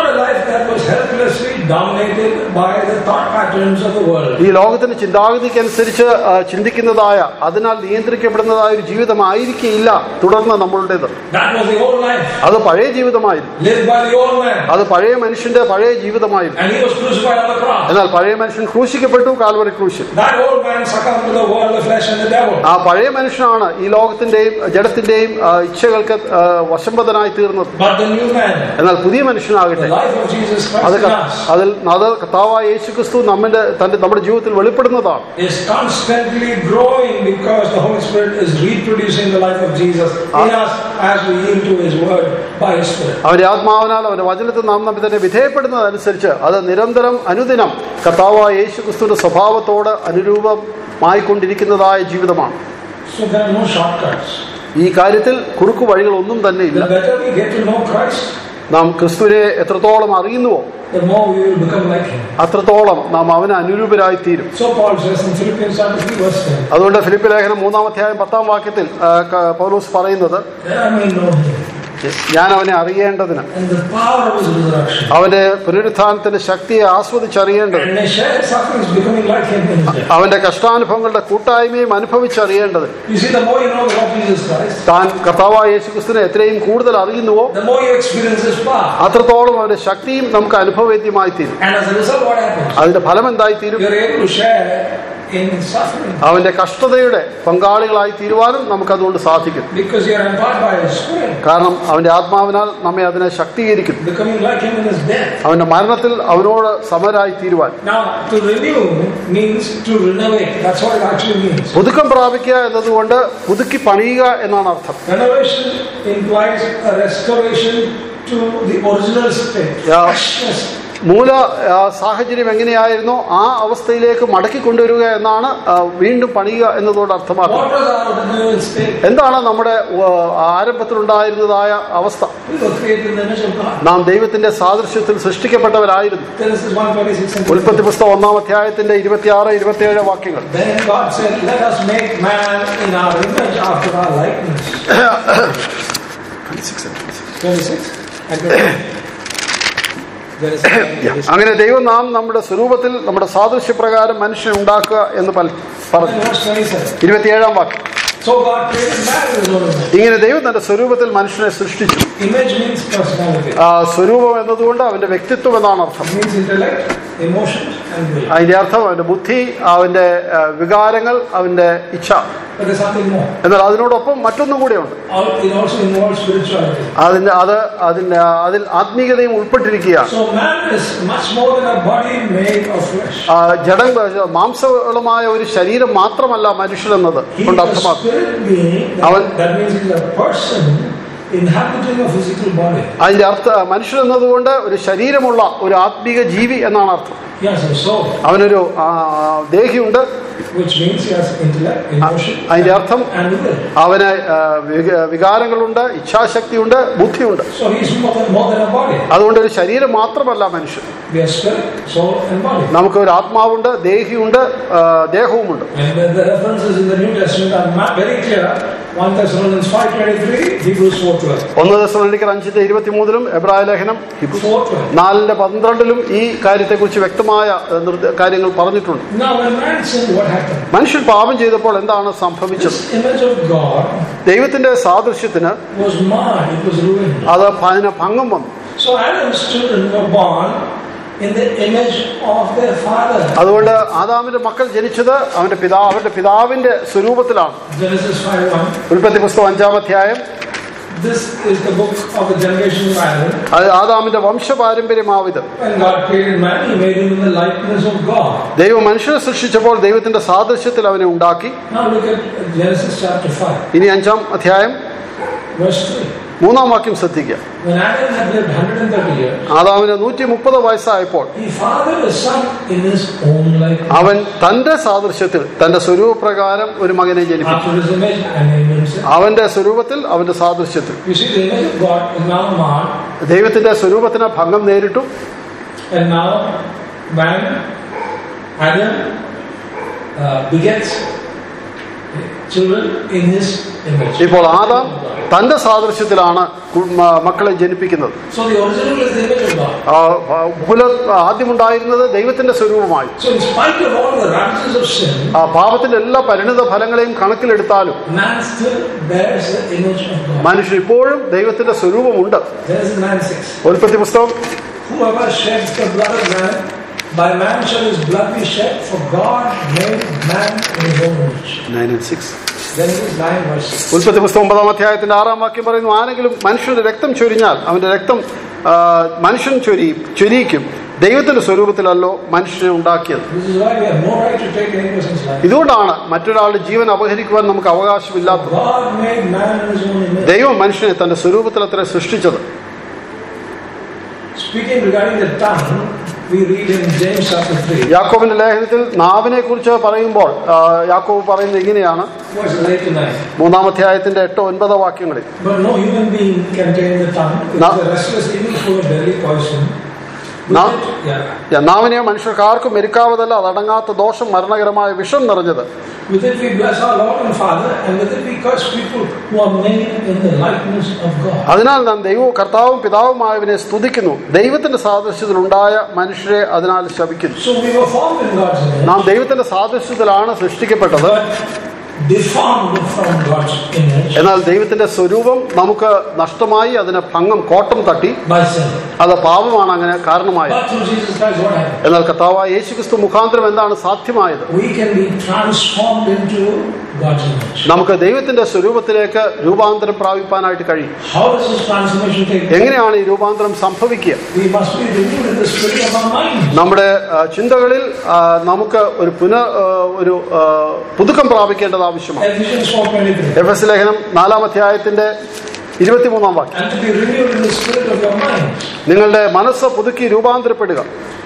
ഈ ലോകത്തിന്റെ ചിന്താഗതിക്ക് അനുസരിച്ച് ചിന്തിക്കുന്നതായ അതിനാൽ നിയന്ത്രിക്കപ്പെടുന്നതായ ഒരു ജീവിതമായിരിക്കില്ല തുടർന്ന് നമ്മളുടേത്. അത് പഴയ ജീവിതമായിരുന്നു. അത് പഴയ മനുഷ്യന്റെ പഴയ ജീവിതമായിരുന്നു. എന്നാൽ പഴയ മനുഷ്യൻ ക്രൂശിക്കപ്പെട്ടു കാൽവറി ക്രൂശിൽ. succumb to the world, the flesh, and the devil. ആ പഴയ മനുഷ്യനാണ് ഈ ലോകത്തിന്റെയും ജഡത്തിന്റെയും ഇച്ഛകൾക്ക് വശംവദനായി തീർന്നത്. But the new man, എന്നാൽ പുതിയ മനുഷ്യനാകട്ടെ, the life of Jesus Christ in us, അത് കർത്താവായ യേശുക്രിസ്തു നമ്മുടെ ജീവിതത്തിൽ വെളിപ്പെടുന്നതാണ്. is constantly growing because the Holy Spirit is reproducing the life of Jesus in us as we yield to His word by His Spirit. അവന്റെ ആത്മാവിനാൽ അവന്റെ വചനത്തിൽ നാം നമ്മെ തന്നെ വിധേയപ്പെടുന്നതനുസരിച്ച് അത് നിരന്തരം അനുദിനം കർത്താവായ യേശുക്രിസ്തുവിന്റെ സ്വഭാവത്തോട് അനുരൂപമായിക്കൊണ്ടിരിക്കുന്നതായ ജീവിതമാണ്. So there are no shortcuts. ഈ കാര്യത്തിൽ കുറുക്കു വഴികളൊന്നും തന്നെ ഇല്ല. The better we get to know Christ, നാം ക്രിസ്തുവിനെ എത്രത്തോളം അറിയുന്നുവോ the more we will become like Him. അത്രത്തോളം നാം അവന് അനുരൂപരായി തീരും. So Paul says in Philippians chapter 3 verse 10. അതുകൊണ്ട് ഫിലിപ്പി ലേഖനം 3-10 പൗലോസ് പറയുന്നത്, That I may know Him ഞാൻ അവനെ അറിയേണ്ടതിന്, and the power of His resurrection, അവന്റെ പുനരുത്ഥാനത്തിന്റെ ശക്തിയെ ആസ്വദിച്ചറിയേണ്ടതിന്, and may share His sufferings, becoming like Him in His death. അവന്റെ കഷ്ടാനുഭവങ്ങളുടെ കൂട്ടായ്മയും അനുഭവിച്ചറിയേണ്ടതിന്. You see, the more you know the Lord Jesus Christ, താൻ കർത്താവായ യേശുക്രിസ്തുവിനെ എത്രയും കൂടുതൽ അറിയുന്നുവോ the more you experience His power. അത്രത്തോളം അവന്റെ ശക്തിയും നമുക്ക് അനുഭവവേദ്യമായി തീരും. And as a result, what happens? അതിന്റെ ഫലം എന്തായി തീരും? You are able to share in His suffering. അവന്റെ കഷ്ടതയുടെ പങ്കാളികളായി തീരുവാനും നമുക്കതുകൊണ്ട് സാധിക്കും. Because you are empowered by His Spirit. കാരണം അവന്റെ ആത്മാവിനാൽ നമ്മെ അതിനെ ശക്തീകരിക്കും. Becoming like Him in His death. അവന്റെ മരണത്തിൽ അവനോട് സമരായി തീരുവാൻ. Now, to renew means to renovate. That's what it actually means. പുതുക്കം പ്രാപിക്കുക എന്നതുകൊണ്ട് പുതുക്കി പണിയുക എന്നാണ് അർത്ഥം. Renovation implies a restoration to the original state. Freshness. മൂല സാഹചര്യം എങ്ങനെയായിരുന്നോ ആ അവസ്ഥയിലേക്ക് മടക്കി കൊണ്ടുവരിക എന്നാണ് വീണ്ടും പണിയുക എന്നതുകൊണ്ട് അർത്ഥമാക്കുന്നത്. What was our original state? എന്താണ് നമ്മുടെ ആരംഭത്തിലുണ്ടായിരുന്നതായ അവസ്ഥ? We were created in the image of God. നാം ദൈവത്തിന്റെ സാദൃശ്യത്തിൽ സൃഷ്ടിക്കപ്പെട്ടവരായിരുന്നു. Genesis 1:26. ഉൽപ്പത്തി പുസ്തകം 1-27 വാക്യങ്ങൾ. Then God said, "Let us make man in our image, after our likeness." 26 and 27. അങ്ങനെ ദൈവം നാം നമ്മുടെ സ്വരൂപത്തിൽ നമ്മുടെ സാദൃശ്യപ്രകാരം മനുഷ്യനെ ഉണ്ടാക്കുക എന്ന് പറഞ്ഞു. 27 വാക്യം. So God created man in His own image. ഇങ്ങനെ ദൈവം തന്റെ സ്വരൂപത്തിൽ മനുഷ്യനെ സൃഷ്ടിച്ചു. Image means personality. സ്വരൂപം എന്നതുകൊണ്ട് അവന്റെ വ്യക്തിത്വം എന്നാണ് അർത്ഥം. It means intellect, emotions and will. അതിന്റെ അർത്ഥം അവന്റെ ബുദ്ധി, അവന്റെ വികാരങ്ങൾ, അവന്റെ ഇച്ഛ. But there's something more. എന്നാൽ അതിനോടൊപ്പം മറ്റൊന്നും കൂടെയുണ്ട്. It also involves spirituality. അതിൽ ആത്മീയതയും ഉൾപ്പെട്ടിരിക്കുകയാണ്. So man is much more than a body made of flesh. മാംസമുള്ളമായ ഒരു ശരീരം മാത്രമല്ല മനുഷ്യൻ എന്നത് കൊണ്ട് അർത്ഥമാക്കും. That means he's a person inhabiting a physical body. അതിന്റെ അർത്ഥം മനുഷ്യൻ എന്നതുകൊണ്ട് ഒരു ശരീരമുള്ള ഒരു ആത്മീക ജീവി എന്നാണ് അർത്ഥം. Yes, so അവനൊരു ദേഹിയുണ്ട്. Which means he has intellect, emotion, അതിന്റെ അർത്ഥം and will. അവന് വികാരങ്ങളുണ്ട്, ഇച്ഛാശക്തിയുണ്ട്, ബുദ്ധിയുണ്ട്. So he is more than a body. അതുകൊണ്ട് ഒരു ശരീരം മാത്രമല്ല മനുഷ്യൻ. We are spirit, soul and body. നമുക്ക് ഒരു ആത്മാവുണ്ട്, ദേഹിയുണ്ട്, ദേഹവുമുണ്ട്. And the references in the New Testament are very clear. 1 Thessalonians 5:23, Hebrews 4:12. 1 തെസ്സലോനിക്കർ 5:23 എബ്രായ ലേഖനം 4:12 ഈ കാര്യത്തെക്കുറിച്ച് വ്യക്തമായ കാര്യങ്ങൾ പറഞ്ഞിട്ടുണ്ട്. Now when man sinned, what happened? മനുഷ്യൻ പാപം ചെയ്തപ്പോൾ എന്താണ് സംഭവിച്ചത്? This image of God ദൈവത്തിന്റെ സാദൃശ്യത്തിന് was marred, it was ruined. അത് ഭംഗം വന്നു. So Adam's children were born in the image of their father. അതുകൊണ്ട് ആദാമിന്റെ മക്കൾ ജനിച്ചത് അവരുടെ പിതാവിന്റെ സ്വരൂപത്തിലാണ്. Genesis 5:1. ഉൽപ്പത്തി പുസ്തകം 5-ാം. This is the book of the generation of Adam. അത് ആദാമിന്റെ വംശപാരമ്പര്യമാവിത്. When God created man, He made him in the likeness of God. ദൈവം മനുഷ്യനെ സൃഷ്ടിച്ചപ്പോൾ ദൈവത്തിന്റെ സാദൃശ്യത്തിൽ അവനെ ഉണ്ടാക്കി. Now look at Genesis chapter 5. ഇനി 5-ാം verse 3. 3-ാം വാക്യം ശ്രദ്ധിക്കുക. When Adam had lived 130 years, ആദാമിന് 130 വയസ്സായപ്പോൾ he fathered a son in his own likeness. അവൻ തന്റെ സാദൃശ്യത്തിൽ തന്റെ സ്വരൂപപ്രകാരം ഒരു മകനെ ജനിപ്പിച്ചു. After his image and named himself. അവന്റെ സ്വരൂപത്തിൽ അവന്റെ സാദൃശ്യത്തിൽ. You see, the image of God is now marred. ദൈവത്തിന്റെ സ്വരൂപത്തിന് ഭംഗം നേരിട്ടു. And now man, Adam, begets children in his image. ഇപ്പോൾ ആദാം തന്റെ സാദൃശ്യത്തിലാണ് മക്കളെ ജനിപ്പിക്കുന്നത്. So the original is the image of God. ആദ്യമുണ്ടായിരുന്നത് ദൈവത്തിന്റെ സ്വരൂപമായി. So in spite of all the ravages of sin, പാപത്തിന്റെ എല്ലാ പരിണിത ഫലങ്ങളെയും കണക്കിലെടുത്താലും man still bears the image of God. മനുഷ്യൻ ഇപ്പോഴും ദൈവത്തിന്റെ സ്വരൂപമുണ്ട്. Genesis 9:6. ഉൽപ്പത്തി പുസ്തകം Whoever sheds the blood of man, By man shall his blood be shed, for God made man in his own image. 9 and 6. Then it is 9 verses. ഉൽപ്പത്തി പുസ്തകം 9-ാം അധ്യായത്തിന്റെ 6-ാം വാക്യം പറയുന്നു, ആരെങ്കിലും മനുഷ്യന്റെ രക്തം ചൊരിഞ്ഞാൽ അവന്റെ രക്തം മനുഷ്യൻ ചൊരിയിക്കും, ദൈവത്തിന്റെ സ്വരൂപത്തിലല്ലോ മനുഷ്യനെ ഉണ്ടാക്കിയത്. ഇതുകൊണ്ടാണ് മറ്റൊരാളുടെ ജീവൻ അപഹരിക്കുവാൻ നമുക്ക് അവകാശമില്ലാത്തത്. ദൈവം മനുഷ്യനെ തന്റെ സ്വരൂപത്തിൽ അത്ര സൃഷ്ടിച്ചത്. യാക്കോബിന്റെ ലേഖനത്തിൽ നാവിനെ കുറിച്ച് പറയുമ്പോൾ യാക്കോബ് പറയുന്നത് ഇങ്ങനെയാണ്, 3-ാം അധ്യായത്തിന്റെ 8-9 വാക്യങ്ങളിൽ, നാവിനെ മനുഷ്യർക്കാർക്കും മെരുക്കാവതല്ല, അതടങ്ങാത്ത ദോഷം, മരണകരമായ വിഷം നിറഞ്ഞത്. അതിനാൽ നാം ദൈവവും കർത്താവും പിതാവുമായവനെ സ്തുതിക്കുന്നു, ദൈവത്തിന്റെ സാദൃശ്യത്തിലുണ്ടായ മനുഷ്യരെ അതിനാൽ ശപിക്കുന്നു. നാം ദൈവത്തിന്റെ സാദൃശ്യത്തിലാണ് സൃഷ്ടിക്കപ്പെട്ടത്. എന്നാൽ ദൈവത്തിന്റെ സ്വരൂപം നമുക്ക് നഷ്ടമായി, അതിന് ഭംഗം കോട്ടം തട്ടി. അത് പാപമാണ് അങ്ങനെ കാരണമായത്. എന്നാൽ കർത്താവായ യേശുക്രിസ്തു മുഖാന്തരം എന്താണ് സാധ്യമായത്? നമുക്ക് ദൈവത്തിന്റെ സ്വരൂപത്തിലേക്ക് രൂപാന്തരം പ്രാപിപ്പാനായിട്ട് കഴിയും. എങ്ങനെയാണ് ഈ രൂപാന്തരം സംഭവിക്കുക? നമ്മുടെ ചിന്തകളിൽ നമുക്ക് ഒരു പുതുക്കം പ്രാപിക്കേണ്ടത് ആവശ്യമാണ്. എഫെസ്യ ലേഖനം 4-ാം അധ്യായത്തിന്റെ 23-ാം വാക്യം, നിങ്ങളുടെ മനസ്സ് പുതുക്കി രൂപാന്തരപ്പെടുക.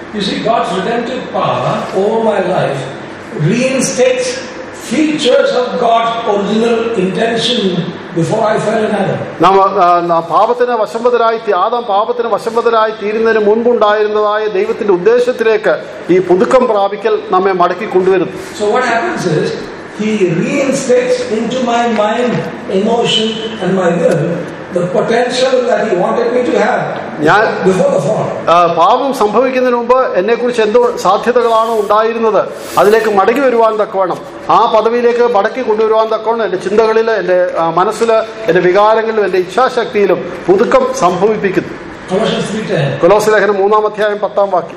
Features of God's original intention before I fell in Adam. Adam പാപത്തിന് വശംവദരായി തീരുന്നതിന് മുൻപുണ്ടായിരുന്നതായ ദൈവത്തിന്റെ ഉദ്ദേശത്തിലേക്ക് ഈ പുതുക്കം പ്രാപിക്കൽ നമ്മെ മടക്കി കൊണ്ടുവരുന്നു. So what happens is he reinstates into my mind, emotion and my will the potential that he wanted me to have before the fall. പാപം സംഭവിക്കുന്നതിന് മുമ്പ് എന്നെ കുറിച്ച് എന്തോ സാധ്യതകളാണോ ഉണ്ടായിരുന്നത്, അതിലേക്ക് മടങ്ങി വരുവാൻ തക്കവണ്ണം, ആ പദവിയിലേക്ക് മടക്കി കൊണ്ടുവരുവാൻ തക്കവണ്ണം എന്റെ ചിന്തകളിൽ, എന്റെ മനസ്സിൽ, എന്റെ വികാരങ്ങളിലും, എന്റെ ഇച്ഛാശക്തിയിലും പുതുക്കം സംഭവിപ്പിക്കുന്നു. കൊലോസ്യ ലേഖനം 3-ാം അധ്യായം 10-ാം വാക്യം,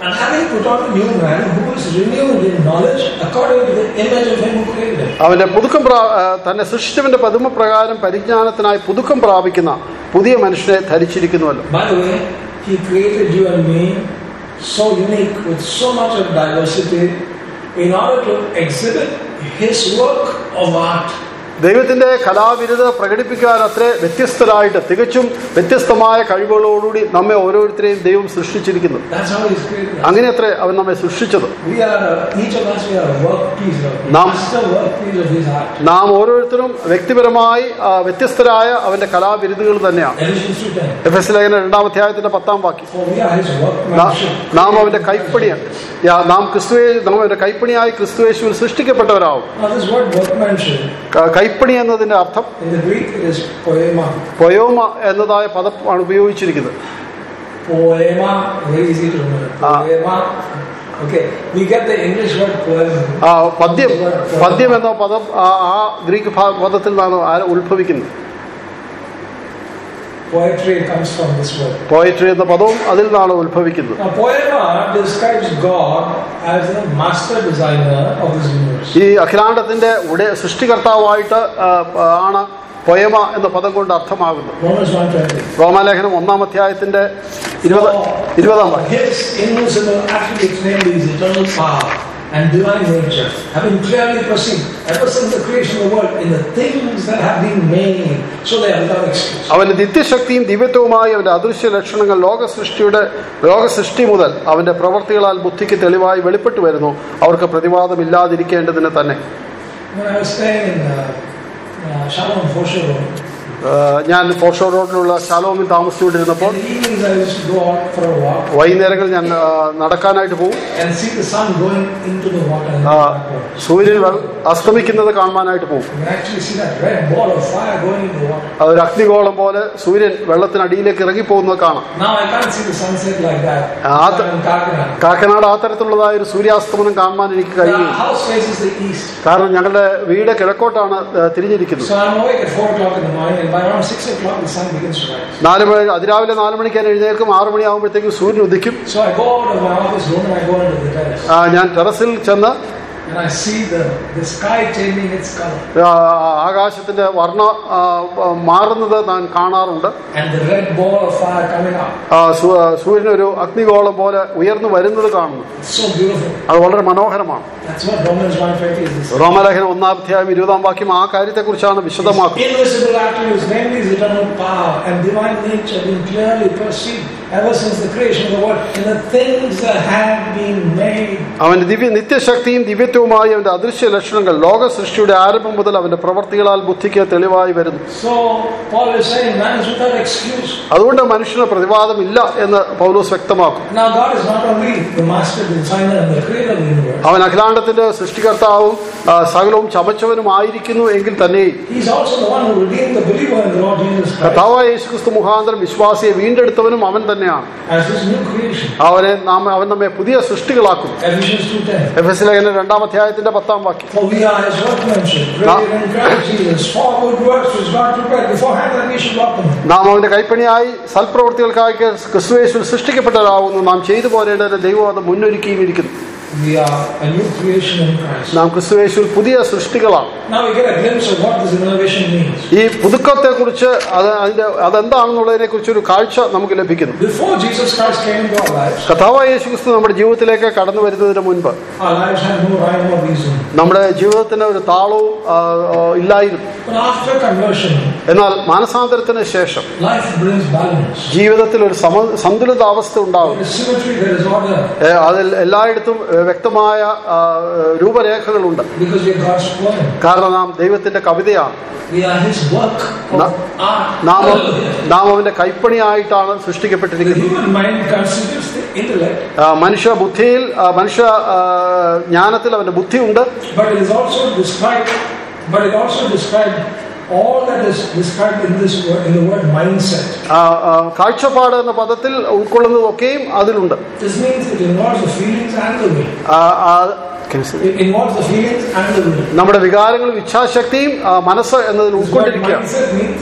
അവന്റെ പുതുക്കം തന്നെ സൃഷ്ടിച്ചവന്റെ പതിമപ്രകാരം പരിജ്ഞാനത്തിനായി പുതുക്കം പ്രാപിക്കുന്ന പുതിയ മനുഷ്യനെ ധരിച്ചിരിക്കുന്നുവല്ലോ. ദൈവത്തിന്റെ കലാവിരുത് പ്രകടിപ്പിക്കാൻ അത്രേ വ്യത്യസ്തരായിട്ട്, തികച്ചും വ്യത്യസ്തമായ കഴിവുകളോടുകൂടി നമ്മെ ഓരോരുത്തരെയും ദൈവം സൃഷ്ടിച്ചിരിക്കുന്നു. അങ്ങനെ അത്രേ അവൻ നമ്മെ സൃഷ്ടിച്ചത്. നാം ഓരോരുത്തരും വ്യക്തിപരമായി വ്യത്യസ്തരായ അവന്റെ കലാവിരുതുകൾ തന്നെയാണ്. എഫെസ്യ ലേഖനം 2-ാം അധ്യായത്തിന്റെ 10-ാം വാക്യം, നാം അവന്റെ കൈപ്പണിയാണ്, നാം അവന്റെ കൈപ്പണിയായി ക്രിസ്തുയേശുവിൽ സൃഷ്ടിക്കപ്പെട്ടവരാവും. കൈപ്പണി എന്നതിന്റെ അർത്ഥം പൊയോമ എന്നതായ പദമാണ് ഉപയോഗിച്ചിരിക്കുന്നത്. പദ്യം എന്ന പദം ആ ഗ്രീക്ക് പദത്തിൽ നിന്നാണ് ഉത്ഭവിക്കുന്നത്. പോയട്രി എന്ന പദവും അതിൽ നിന്നാണ് ഉത്ഭവിക്കുന്നത്. ഈ അഖിലാണ്ടത്തിന്റെ സൃഷ്ടികർത്താവായിട്ട് ആണ് പൊയമ എന്ന പദം കൊണ്ട് അർത്ഥമാകുന്നത്. റോമാലേഖനം 1-ാം അധ്യായത്തിന്റെ 20-ാം വാക്യം, and divine nature, having clearly perceived ever since the creation of the world in the things that have been made, so they are without excuse. അവന്റെ നിത്യശക്തിയും ദിവ്യത്വവുമായി അവന്റെ അദൃശ്യ ലക്ഷണങ്ങൾ ലോകസൃഷ്ടി മുതൽ അവന്റെ പ്രവൃത്തികളാൽ ബുദ്ധിക്ക് തെളിവായി വെളിപ്പെട്ടു വരുന്നു, അവർക്ക് പ്രതിവാദമില്ലാതിരിക്കേണ്ടതിന് തന്നെ. ഞാൻ ഫോർഷോർ റോഡിലുള്ള ശാലോമിൽ താമസിച്ചുകൊണ്ടിരുന്നപ്പോൾ വൈകുന്നേരങ്ങളിൽ ഞാൻ നടക്കാനായിട്ട് പോകും. സൂര്യൻ അസ്തമിക്കുന്നത് കാണാനായിട്ട് പോകും. അതൊരു അഗ്നിഗോളം പോലെ സൂര്യൻ വെള്ളത്തിനടിയിലേക്ക് ഇറങ്ങിപ്പോകുന്നത് കാണാം. കാക്കനാട് ആ തരത്തിലുള്ളതായ ഒരു സൂര്യാസ്തമനം കാണാൻ എനിക്ക് കഴിയും. കാരണം ഞങ്ങളുടെ വീട് കിഴക്കോട്ടാണ് തിരിഞ്ഞിരിക്കുന്നത്. by around 6 o'clock the sun begins to rise. അതിരാവിലെ 4 മണിക്ക് ഞാൻ എഴുന്നേൽക്കും. 6 മണിയാകുമ്പോഴത്തേക്കും സൂര്യൻ ഉദിക്കും. So I go out of my office room and I go into the terrace. ഞാൻ ടെറസിൽ ചെന്ന് and I see the sky changing its color. ആകാശത്തിന്റെ വർണ്ണ മാറുന്നത് ഞാൻ കാണാറുണ്ട്. And the red ball of fire coming up. സൂര്യൻ ഒരു അഗ്നിഗോളം പോലെ ഉയർന്നു വരുന്നത് കാണുന്നു. So beautiful. അത് വളരെ മനോഹരമാണ്. That's what Romans 1:20 is. റോമാലേഖനം 1:20 ആ കാര്യത്തെക്കുറിച്ചാണ് വിശദമാക്കുന്നത്. Invisible attributes, namely his eternal power and divine nature, being clearly perceived ever since the creation of the world, and the things that have been made. അവന്റെ നിത്യശക്തിയും ദിവ്യത്വവുമായി അവന്റെ അദൃശ്യ ലക്ഷണങ്ങൾ ലോക സൃഷ്ടിയുടെ ആരംഭം മുതൽ അവന്റെ പ്രവർത്തികളാൽ ബുദ്ധിക്ക് തെളിവായി വരുന്നു. So Paul is saying man is without excuse. അതുകൊണ്ട് മനുഷ്യന് പ്രതിവാദമില്ല എന്ന് പൗലോസ് വ്യക്തമാക്കും. Now God is not only the master, the designer and the creator of the universe. അവൻ അഖിലാണ്ടത്തിന്റെ സൃഷ്ടികർത്താവും സകലവും ചമച്ചവനുമായിരിക്കുന്നു എങ്കിൽ തന്നെ He is also the one who redeemed the believer in the Lord Jesus Christ. കർത്താവായ യേശുക്രിസ്തു മുഖാന്തരം വിശ്വാസിയെ വീണ്ടെടുത്തവനും അവൻ തന്നെയാണ്. As his new creation. അവൻ നമ്മെ പുതിയ സൃഷ്ടികളാക്കും. Ephesians 2:10. എഫെസ്യ ലേഖനം 2:10 For we are his workmanship, created in Christ Jesus for good works which God prepared beforehand that we should walk in. നാം അവന്റെ കൈപ്പണിയായി സൽപ്രവൃത്തികൾക്കായി ക്രിസ്തുയേശുവിൽ സൃഷ്ടിക്കപ്പെട്ടവരാകുന്നു. നാം ചെയ്തു പോരേണ്ടതിന് ദൈവം അത് മുന്നൊരുക്കിയിരിക്കുന്നു. We are a new creation in Christ. നാം ക്രിസ്തുയേശുവിൽ പുതിയ സൃഷ്ടികളാണ്. Now we get a glimpse of what this innovation means. ഈ പുതുക്കത്തെ കുറിച്ച് അതെന്താണെന്നുള്ളതിനെ കുറിച്ച് ഒരു കാഴ്ച നമുക്ക് ലഭിക്കുന്നു. Before Jesus Christ came into our lives, കർത്താവായ യേശുക്രിസ്തു നമ്മുടെ ജീവിതത്തിലേക്ക് കടന്നു വരുന്നതിന് മുൻപ് our lives had no rhyme or reason. നമ്മുടെ ജീവിതത്തിന് ഒരു താളവും ഇല്ലായിരുന്നു. But after conversion, എന്നാൽ മാനസാന്തരത്തിന് ശേഷം life brings balance. ജീവിതത്തിൽ ഒരു സന്തുലിതാവസ്ഥ ഉണ്ടാകും. There is symmetry, there is order. അതിൽ എല്ലായിടത്തും വ്യക്തമായ രൂപരേഖകളുണ്ട്. Because we are God's poem. കാരണം നാം ദൈവത്തിന്റെ കവിതയാണ്. We are his work of art. നാം അവന്റെ കൈപ്പണിയായിട്ടാണ് സൃഷ്ടിക്കപ്പെട്ടിരിക്കുന്നത്. The human mind constitutes the intellect. മനുഷ്യ ബുദ്ധിയിൽ മനുഷ്യ ജ്ഞാനത്തിൽ അവന്റെ ബുദ്ധിയുണ്ട്. But it also described all that is described in this word, in the word mindset. കാഴ്ചപ്പാട് എന്ന പദത്തിൽ ഉൾക്കൊള്ളുന്നതൊക്കെയും അതിലുണ്ട്. This means it involves the feelings and the will. It involves the feelings and the will. നമ്മുടെ വികാരങ്ങളും ഇച്ഛാശക്തിയും മനസ്സ് എന്നതിൽ ഉൾക്കൊണ്ടിരിക്കുകയാണ്. Mindset means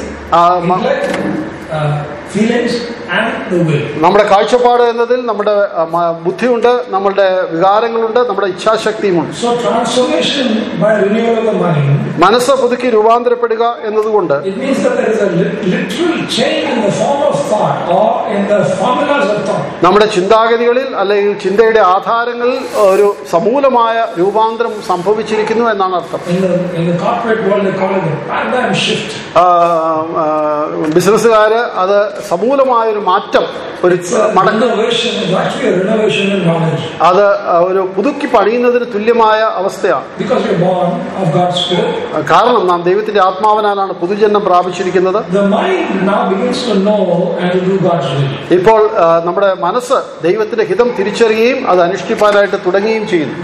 feelings and the will. നമ്മുടെ കാഴ്ചപ്പാട് എന്നതിൽ നമ്മുടെ ബുദ്ധിയുണ്ട്, നമ്മുടെ വികാരങ്ങളുണ്ട്, നമ്മുടെ ഇച്ഛാശക്തിയുമുണ്ട്. So transformation by renewal of the mind. മനസ്സ് പുതുക്കി രൂപാന്തരപ്പെടുക എന്നതുകൊണ്ട് It means that there is a literal change in the form of thought or in the formulas of thought. നമ്മുടെ ചിന്താഗതികളിൽ അല്ലെങ്കിൽ ചിന്തയുടെ ആധാരങ്ങളിൽ ഒരു സമൂലമായ രൂപാന്തരം സംഭവിച്ചിരിക്കുന്നു എന്നാണ് അർത്ഥം. In the corporate world they call it a paradigm shift. ബിസിനസ്സുകാര് അത് സമൂലമായ ഒരു മാറ്റം, ഒരു അത് ഒരു പുതുക്കി പണിയുന്നതിന് തുല്യമായ അവസ്ഥയാണ്. കാരണം നാം ദൈവത്തിന്റെ ആത്മാവിനാലാണ് പുതുജന്മം പ്രാപിച്ചിരിക്കുന്നത്. ഇപ്പോൾ നമ്മുടെ മനസ്സ് ദൈവത്തിന്റെ ഹിതം തിരിച്ചറിയുകയും അത് അനുഷ്ഠിപ്പാനായിട്ട് തുടങ്ങുകയും ചെയ്യുന്നു.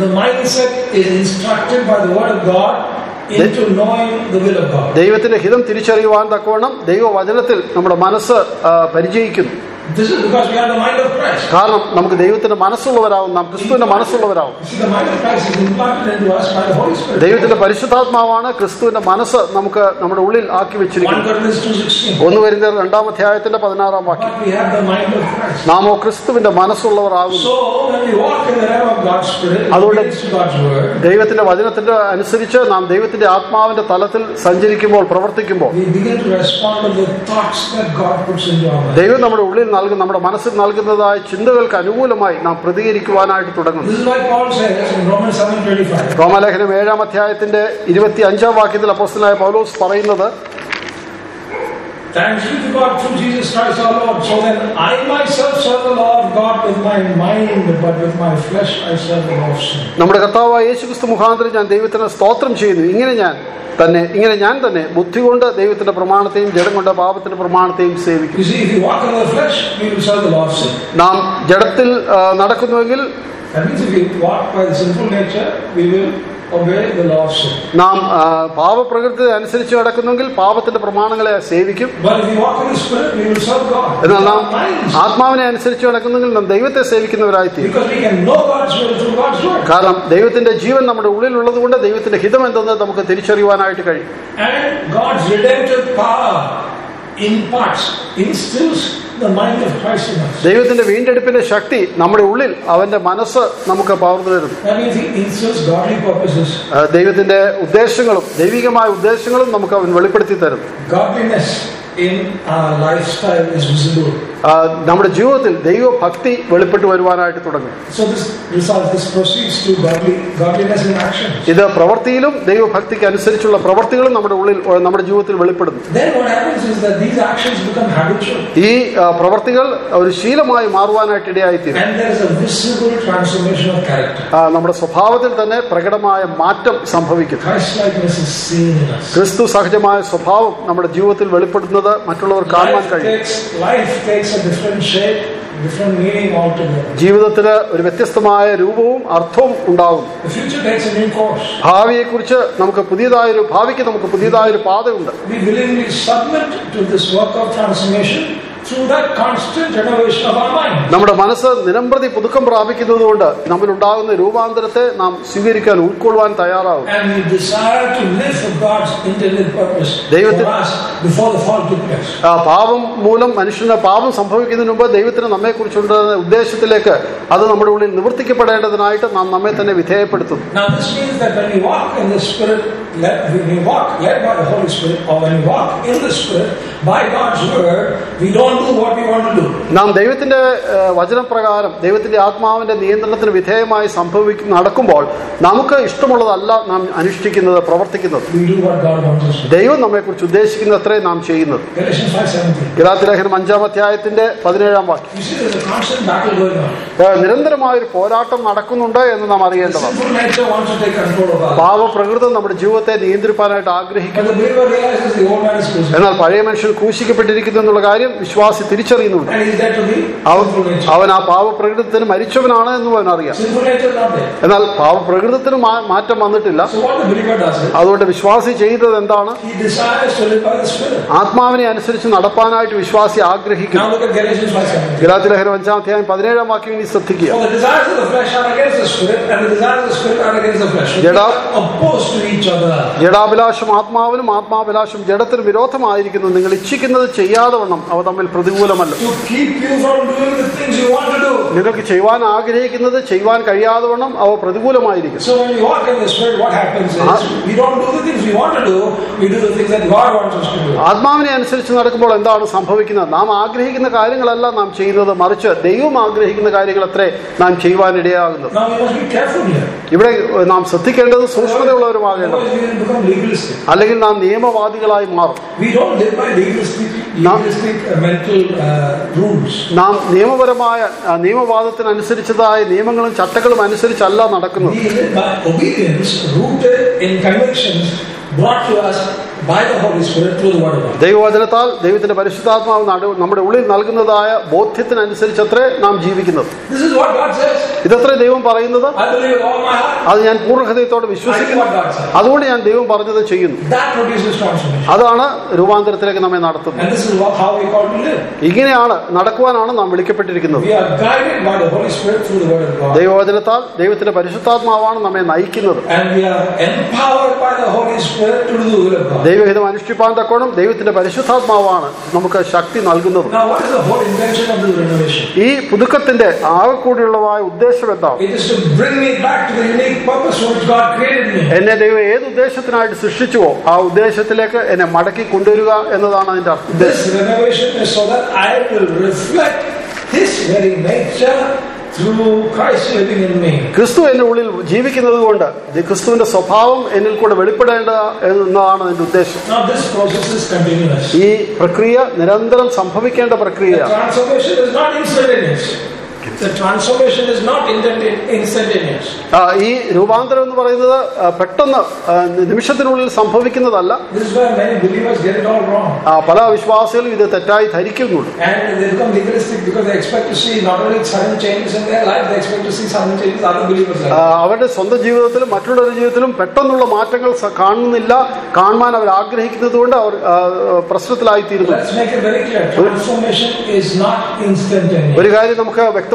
ദൈവത്തിന്റെ ഹിതം തിരിച്ചറിയുവാൻ തക്കവണ്ണം ദൈവവചനത്തിൽ നമ്മുടെ മനസ്സ് പരിചയിക്കുന്നു. This is because we have the mind of Christ. കാരണം നമുക്ക് ദൈവത്തിന്റെ മനസ്സുള്ളവരാവും, നാം ക്രിസ്തുവിന്റെ മനസ്സുള്ളവരാവും. The mind of Christ is implanted into us by the Holy Spirit. ദൈവത്തിന്റെ പരിശുദ്ധാത്മാവാണ് ക്രിസ്തുവിന്റെ മനസ്സ് നമുക്ക് നമ്മുടെ ഉള്ളിൽ ആക്കി വെച്ചിരിക്കുന്നത്. 1 കൊരിന്ത്യർ 2:16 We have the mind of Christ. നാമോ ക്രിസ്തുവിന്റെ മനസ്സുള്ളവരാകുന്നു. So when we walk in the realm of God's Spirit, അതുകൊണ്ട് God's word, ദൈവത്തിന്റെ വചനത്തിന്റെ അനുസരിച്ച് നാം ദൈവത്തിന്റെ ആത്മാവിന്റെ തലത്തിൽ സഞ്ചരിക്കുമ്പോൾ, പ്രവർത്തിക്കുമ്പോൾ we begin to respond to the thoughts that God puts into our mind. ദൈവം നമ്മുടെ ഉള്ളിൽ നമ്മുടെ മനസ്സിൽ നൽകുന്നതായ ചിന്തകൾക്ക് അനുകൂലമായി നാം പ്രതികരിക്കുവാനായിട്ട് തുടങ്ങുന്നു. റോമാലേഖനം 7:25 അപ്പോസ്തലനായ പൗലോസ് പറയുന്നത്, Thanks be to God through Jesus Christ our Lord. So then I myself serve the law of God with my mind, but with my flesh I serve the law of sin. നമ്മുടെ കർത്താവായ യേശുക്രിസ്തു മുഖാന്തരം ഞാൻ ദൈവത്തിന് സ്തോത്രം ചെയ്യുന്നു. ഇങ്ങനെ ഞാൻ തന്നെ ബുദ്ധി കൊണ്ട് ദൈവത്തിന്റെ പ്രമാണത്തെയും ജഡം കൊണ്ട് പാപത്തിന്റെ പ്രമാണത്തെയും സേവിക്കും. നാം ജഡത്തിൽ നടക്കുന്നുവെങ്കിൽ നാം പാപപ്രകൃതി അനുസരിച്ച് നടക്കുന്നെങ്കിൽ പാപത്തിന്റെ പ്രമാണങ്ങളെ സേവിക്കും. എന്നാൽ നാം ആത്മാവിനെ അനുസരിച്ച് നടക്കുന്നെങ്കിൽ നാം ദൈവത്തെ സേവിക്കുന്നവരായിത്തീരും. കാരണം ദൈവത്തിന്റെ ജീവൻ നമ്മുടെ ഉള്ളിലുള്ളത് കൊണ്ട് ദൈവത്തിന്റെ ഹിതം എന്തെന്ന് നമുക്ക് തിരിച്ചറിയുവാനായിട്ട് കഴിയും. imparts, instills the mind of Christ in us. ദൈവത്തിന്റെ വീണ്ടെടുപ്പിന്റെ ശക്തി നമ്മുടെ ഉള്ളിൽ അവന്റെ മനസ്സ് നമുക്ക് പകർന്നു തരുന്നു. That means he instills godly purposes. ദൈവത്തിന്റെ ഉദ്ദേശങ്ങളും ദൈവികമായ ഉദ്ദേശങ്ങളും നമുക്ക് അവൻ വെളിപ്പെടുത്തി തരും. Godliness in our lifestyle is visible. നമ്മുടെ ജീവിതത്തിൽ ദൈവഭക്തി വെളിപ്പെട്ടു വരുവാനായിട്ട് തുടങ്ങും. So this proceeds to godliness in action. ഇത് പ്രവൃത്തിയിലും ദൈവഭക്തിക്ക് അനുസരിച്ചുള്ള പ്രവൃത്തികളും നമ്മുടെ ഉള്ളിൽ നമ്മുടെ ജീവിതത്തിൽ വെളിപ്പെടുന്നു. Then what happens is that these actions become habitual. ഈ പ്രവൃത്തികൾ ഒരു ശീലമായി മാറുവാനായിട്ട് ഇടയായിത്തീരും. And there is a visible transformation of character. നമ്മുടെ സ്വഭാവത്തിൽ തന്നെ പ്രകടമായ മാറ്റം സംഭവിക്കും. Christ-likeness is seen in us. ക്രിസ്തു സഹജമായ സ്വഭാവം നമ്മുടെ ജീവിതത്തിൽ വെളിപ്പെടുന്നത് മറ്റുള്ളവർ കാണാൻ കഴിയും. Life takes a different shape, different meaning altogether. ജീവിതത്തിന് ഒരു വ്യത്യസ്തമായ രൂപവും അർത്ഥവും ഉണ്ടാകും. The future takes a new course. ഭാവിയെക്കുറിച്ച് നമുക്ക് പുതിയതായൊരു പാതയുണ്ട്. We willingly submit to this work of transformation through that constant renovation of our mind. നമ്മുടെ മനസ്സ് നിരന്തരം പുതുക്കം പ്രാപിക്കുന്നതുകൊണ്ട് നമ്മിലുണ്ടാകുന്ന രൂപാന്തരത്തെ നാം സ്വീകരിക്കാൻ ഉൾക്കൊള്ളുവാൻ തയ്യാറാവും. And we desire to live for God's intended purpose for us before the fall took place. പാപം മൂലം മനുഷ്യന് പാപം സംഭവിക്കുന്നതിന് മുമ്പ് ദൈവത്തിന് നമ്മെക്കുറിച്ചുള്ള ഉദ്ദേശത്തിലേക്ക് അത് നമ്മുടെ ഉള്ളിൽ നിവർത്തിക്കപ്പെടേണ്ടതിനായിട്ട് നാം നമ്മെ തന്നെ വിധേയപ്പെടുത്തുന്നു. Now this means that when we walk in the Spirit, when we walk led by the Holy Spirit, or when we walk in the Spirit by God's word, we don't do what we want to do. നാം ദൈവത്തിന്റെ വചനപ്രകാരം ദൈവത്തിന്റെ ആത്മാവിന്റെ നിയന്ത്രണത്തിന് വിധേയമായി നടക്കുമ്പോൾ നമുക്ക് ഇഷ്ടമുള്ളതല്ല നാം അനുഷ്ഠിക്കുന്നത്, പ്രവർത്തിക്കുന്നത്. We do what God wants us to do. ദൈവം നമ്മെക്കുറിച്ച് ഉദ്ദേശിക്കുന്നത്രേ നാം ചെയ്യുന്നത്. Galatians 5:17. ഗലാത്യലേഖനം 5-ാം അധ്യായത്തിന്റെ 17-ാം വാക്യം. You see, there's a constant battle going on. നിരന്തരമായൊരു പോരാട്ടം നടക്കുന്നുണ്ട് എന്ന് നാം അറിയേണ്ടതാണ്. Sinful nature wants to take control of us. പാപപ്രകൃതം നമ്മുടെ ജീവിതത്തെ നിയന്ത്രിക്കാനായിട്ട് ആഗ്രഹിക്കുന്നു. But the believer realizes the old man is crucified. എന്നാൽ പഴയ മനുഷ്യൻ ക്രൂശിക്കപ്പെട്ടിരിക്കുന്നു എന്നുള്ള കാര്യം വിശ്വാസി തിരിച്ചറിയുന്നുണ്ട്. And he's dead to me. അവൻ ആ പാവപ്രകൃതത്തിന് മരിച്ചവനാണ് എന്നും അവൻ അറിയാം. Sinful nature is not there. എന്നാൽ പാവപ്രകൃതത്തിന് മാറ്റം വന്നിട്ടില്ല. So what the believer does is, അതുകൊണ്ട് വിശ്വാസി ചെയ്തത് എന്താണ്? he desires to live by the Spirit. ആത്മാവിനെ അനുസരിച്ച് നടപ്പാനായിട്ട് വിശ്വാസി ആഗ്രഹിക്കുന്നു. Now look at Galatians 5:17. ഗലാത്യലേഖനം 5-ാം അധ്യായം 17-ാം വാക്യം ഇനി ശ്രദ്ധിക്കുക. For the desires of the flesh are against the Spirit, and the desires of the Spirit are against the flesh. They are opposed to each other. ജഡാഭിലാഷം ആത്മാവിനും ആത്മാഭിലാഷം ജഡത്തിന് വിരോധമായിരിക്കുന്നു. നിങ്ങൾ ഇച്ഛിക്കുന്നത് ചെയ്യാതെ വണ്ണം അവ തമ്മിൽ പ്രതികൂലമല്ല. To keep you from doing the things you want to do. നിങ്ങൾക്ക് ചെയ്യുവാൻ ആഗ്രഹിക്കുന്നത് ചെയ്യുവാൻ കഴിയാതെ വണ്ണം അവ പ്രതികൂലമായിരിക്കും. So when we walk in the Spirit, what happens is we don't do the things we want to do, we do the things that God wants us to do. ആത്മാവിനെ അനുസരിച്ച് നടക്കുമ്പോൾ എന്താണ് സംഭവിക്കുന്നത്? നാം ആഗ്രഹിക്കുന്ന കാര്യങ്ങളല്ല നാം ചെയ്യുന്നത്, മറിച്ച് ദൈവം ആഗ്രഹിക്കുന്ന കാര്യങ്ങളത്രേ നാം ചെയ്യുവാനിടയാകുന്നത്. Now we must be careful here. ഇവിടെ നാം ശ്രദ്ധിക്കേണ്ടത് സൂക്ഷ്മതയുള്ളവരുമാകേണ്ടത്, Become legalistic. അല്ലെങ്കിൽ നാം നിയമവാദികളായി മാറും. We don't live by legalistic mental rules. നാം നിയമവാദത്തിനനുസരിച്ചതായ നിയമങ്ങളും ചട്ടങ്ങളും അനുസരിച്ചല്ല നടക്കുന്നത്. We live by obedience rooted in convictions brought to us by the Holy Spirit through the Word of God. ദൈവവചനത്താൽ ദൈവത്തിന്റെ പരിശുദ്ധാത്മാവ് നമ്മുടെ ഉള്ളിൽ നൽകുന്നതായ ബോധ്യത്തിനനുസരിച്ചത്രേ നാം ജീവിക്കുന്നത്. This is what God says. ഇതത്രേ ദൈവം പറയുന്നത്. I believe with all my heart. അത് ഞാൻ പൂർണ്ണഹൃദയത്തോടെ വിശ്വസിക്കുന്നു. അതുകൊണ്ട് ഞാൻ ദൈവം പറഞ്ഞത് ചെയ്യുന്നു. That produces transformation. അതാണ് രൂപാന്തരത്തിലേക്ക് നമ്മെ നടത്തുന്നത്. And this is how we call to live. ഇങ്ങനെയാണ് നടക്കുവാനാണ് നാം വിളിക്കപ്പെട്ടിരിക്കുന്നത്. We are guided by the Holy Spirit through the Word of God. ദൈവവചനത്താൽ ദൈവത്തിന്റെ പരിശുദ്ധാത്മാവാണ് നമ്മെ നയിക്കുന്നത്. And we are empowered by the Holy Spirit to do the will of God. ദൈവഹിതം അനുഷ്ഠിപ്പാൻ തക്കോണം ദൈവത്തിന്റെ പരിശുദ്ധാത്മാവാണ് നമുക്ക് ശക്തി നൽകുന്നത്. Now what is the whole intention of this renovation? ഈ പുതുക്കത്തിന്റെ ആകെക്കൂടിയുള്ളതായ ഉദ്ദേശം എന്താണ്? It is to bring me back to the unique purpose for which God created me. എന്നെ ദൈവം ഏത് ഉദ്ദേശത്തിനായിട്ട് സൃഷ്ടിച്ചുവോ ആ ഉദ്ദേശത്തിലേക്ക് എന്നെ മടക്കി കൊണ്ടുവരിക എന്നതാണ് അതിന്റെ അർത്ഥം. This renovation is so that I will reflect His very nature through Christ living in me. ക്രിസ്തു എന്റെ ഉള്ളിൽ ജീവിക്കുന്നത് കൊണ്ട് ക്രിസ്തുവിന്റെ സ്വഭാവം എന്നിൽ കൂടെ വെളിപ്പെടേണ്ട എന്നതാണ് അതിന്റെ ഉദ്ദേശം. Now this process is continuous. ഈ പ്രക്രിയ നിരന്തരം സംഭവിക്കേണ്ട പ്രക്രിയയാണ്. The transformation is not instantaneous. The transformation is not instantaneous. ഈ രൂപാന്തരം എന്ന് പറയുന്നത് പെട്ടെന്ന് നിമിഷത്തിനുള്ളിൽ സംഭവിക്കുന്നതല്ല. This is where many believers get it all wrong. പല വിശ്വാസികളും ഇത് തെറ്റായി ധരിക്കുന്നുണ്ട്. And they become legalistic because they expect to see not only sudden changes in their life, they expect to see sudden changes in other believers' life. അവരുടെ സ്വന്തം ജീവിതത്തിലും മറ്റുള്ളവരുടെ ജീവിതത്തിലും പെട്ടെന്നുള്ള മാറ്റങ്ങൾ കാണുന്നില്ല, കാണുവാൻ അവർ ആഗ്രഹിക്കുന്നത് കൊണ്ട് അവർ പ്രശ്നത്തിലായിത്തീരുന്നു. Let's make it very clear. Transformation is not instantaneous. ഒരു കാര്യം നമുക്ക് വ്യക്തമായി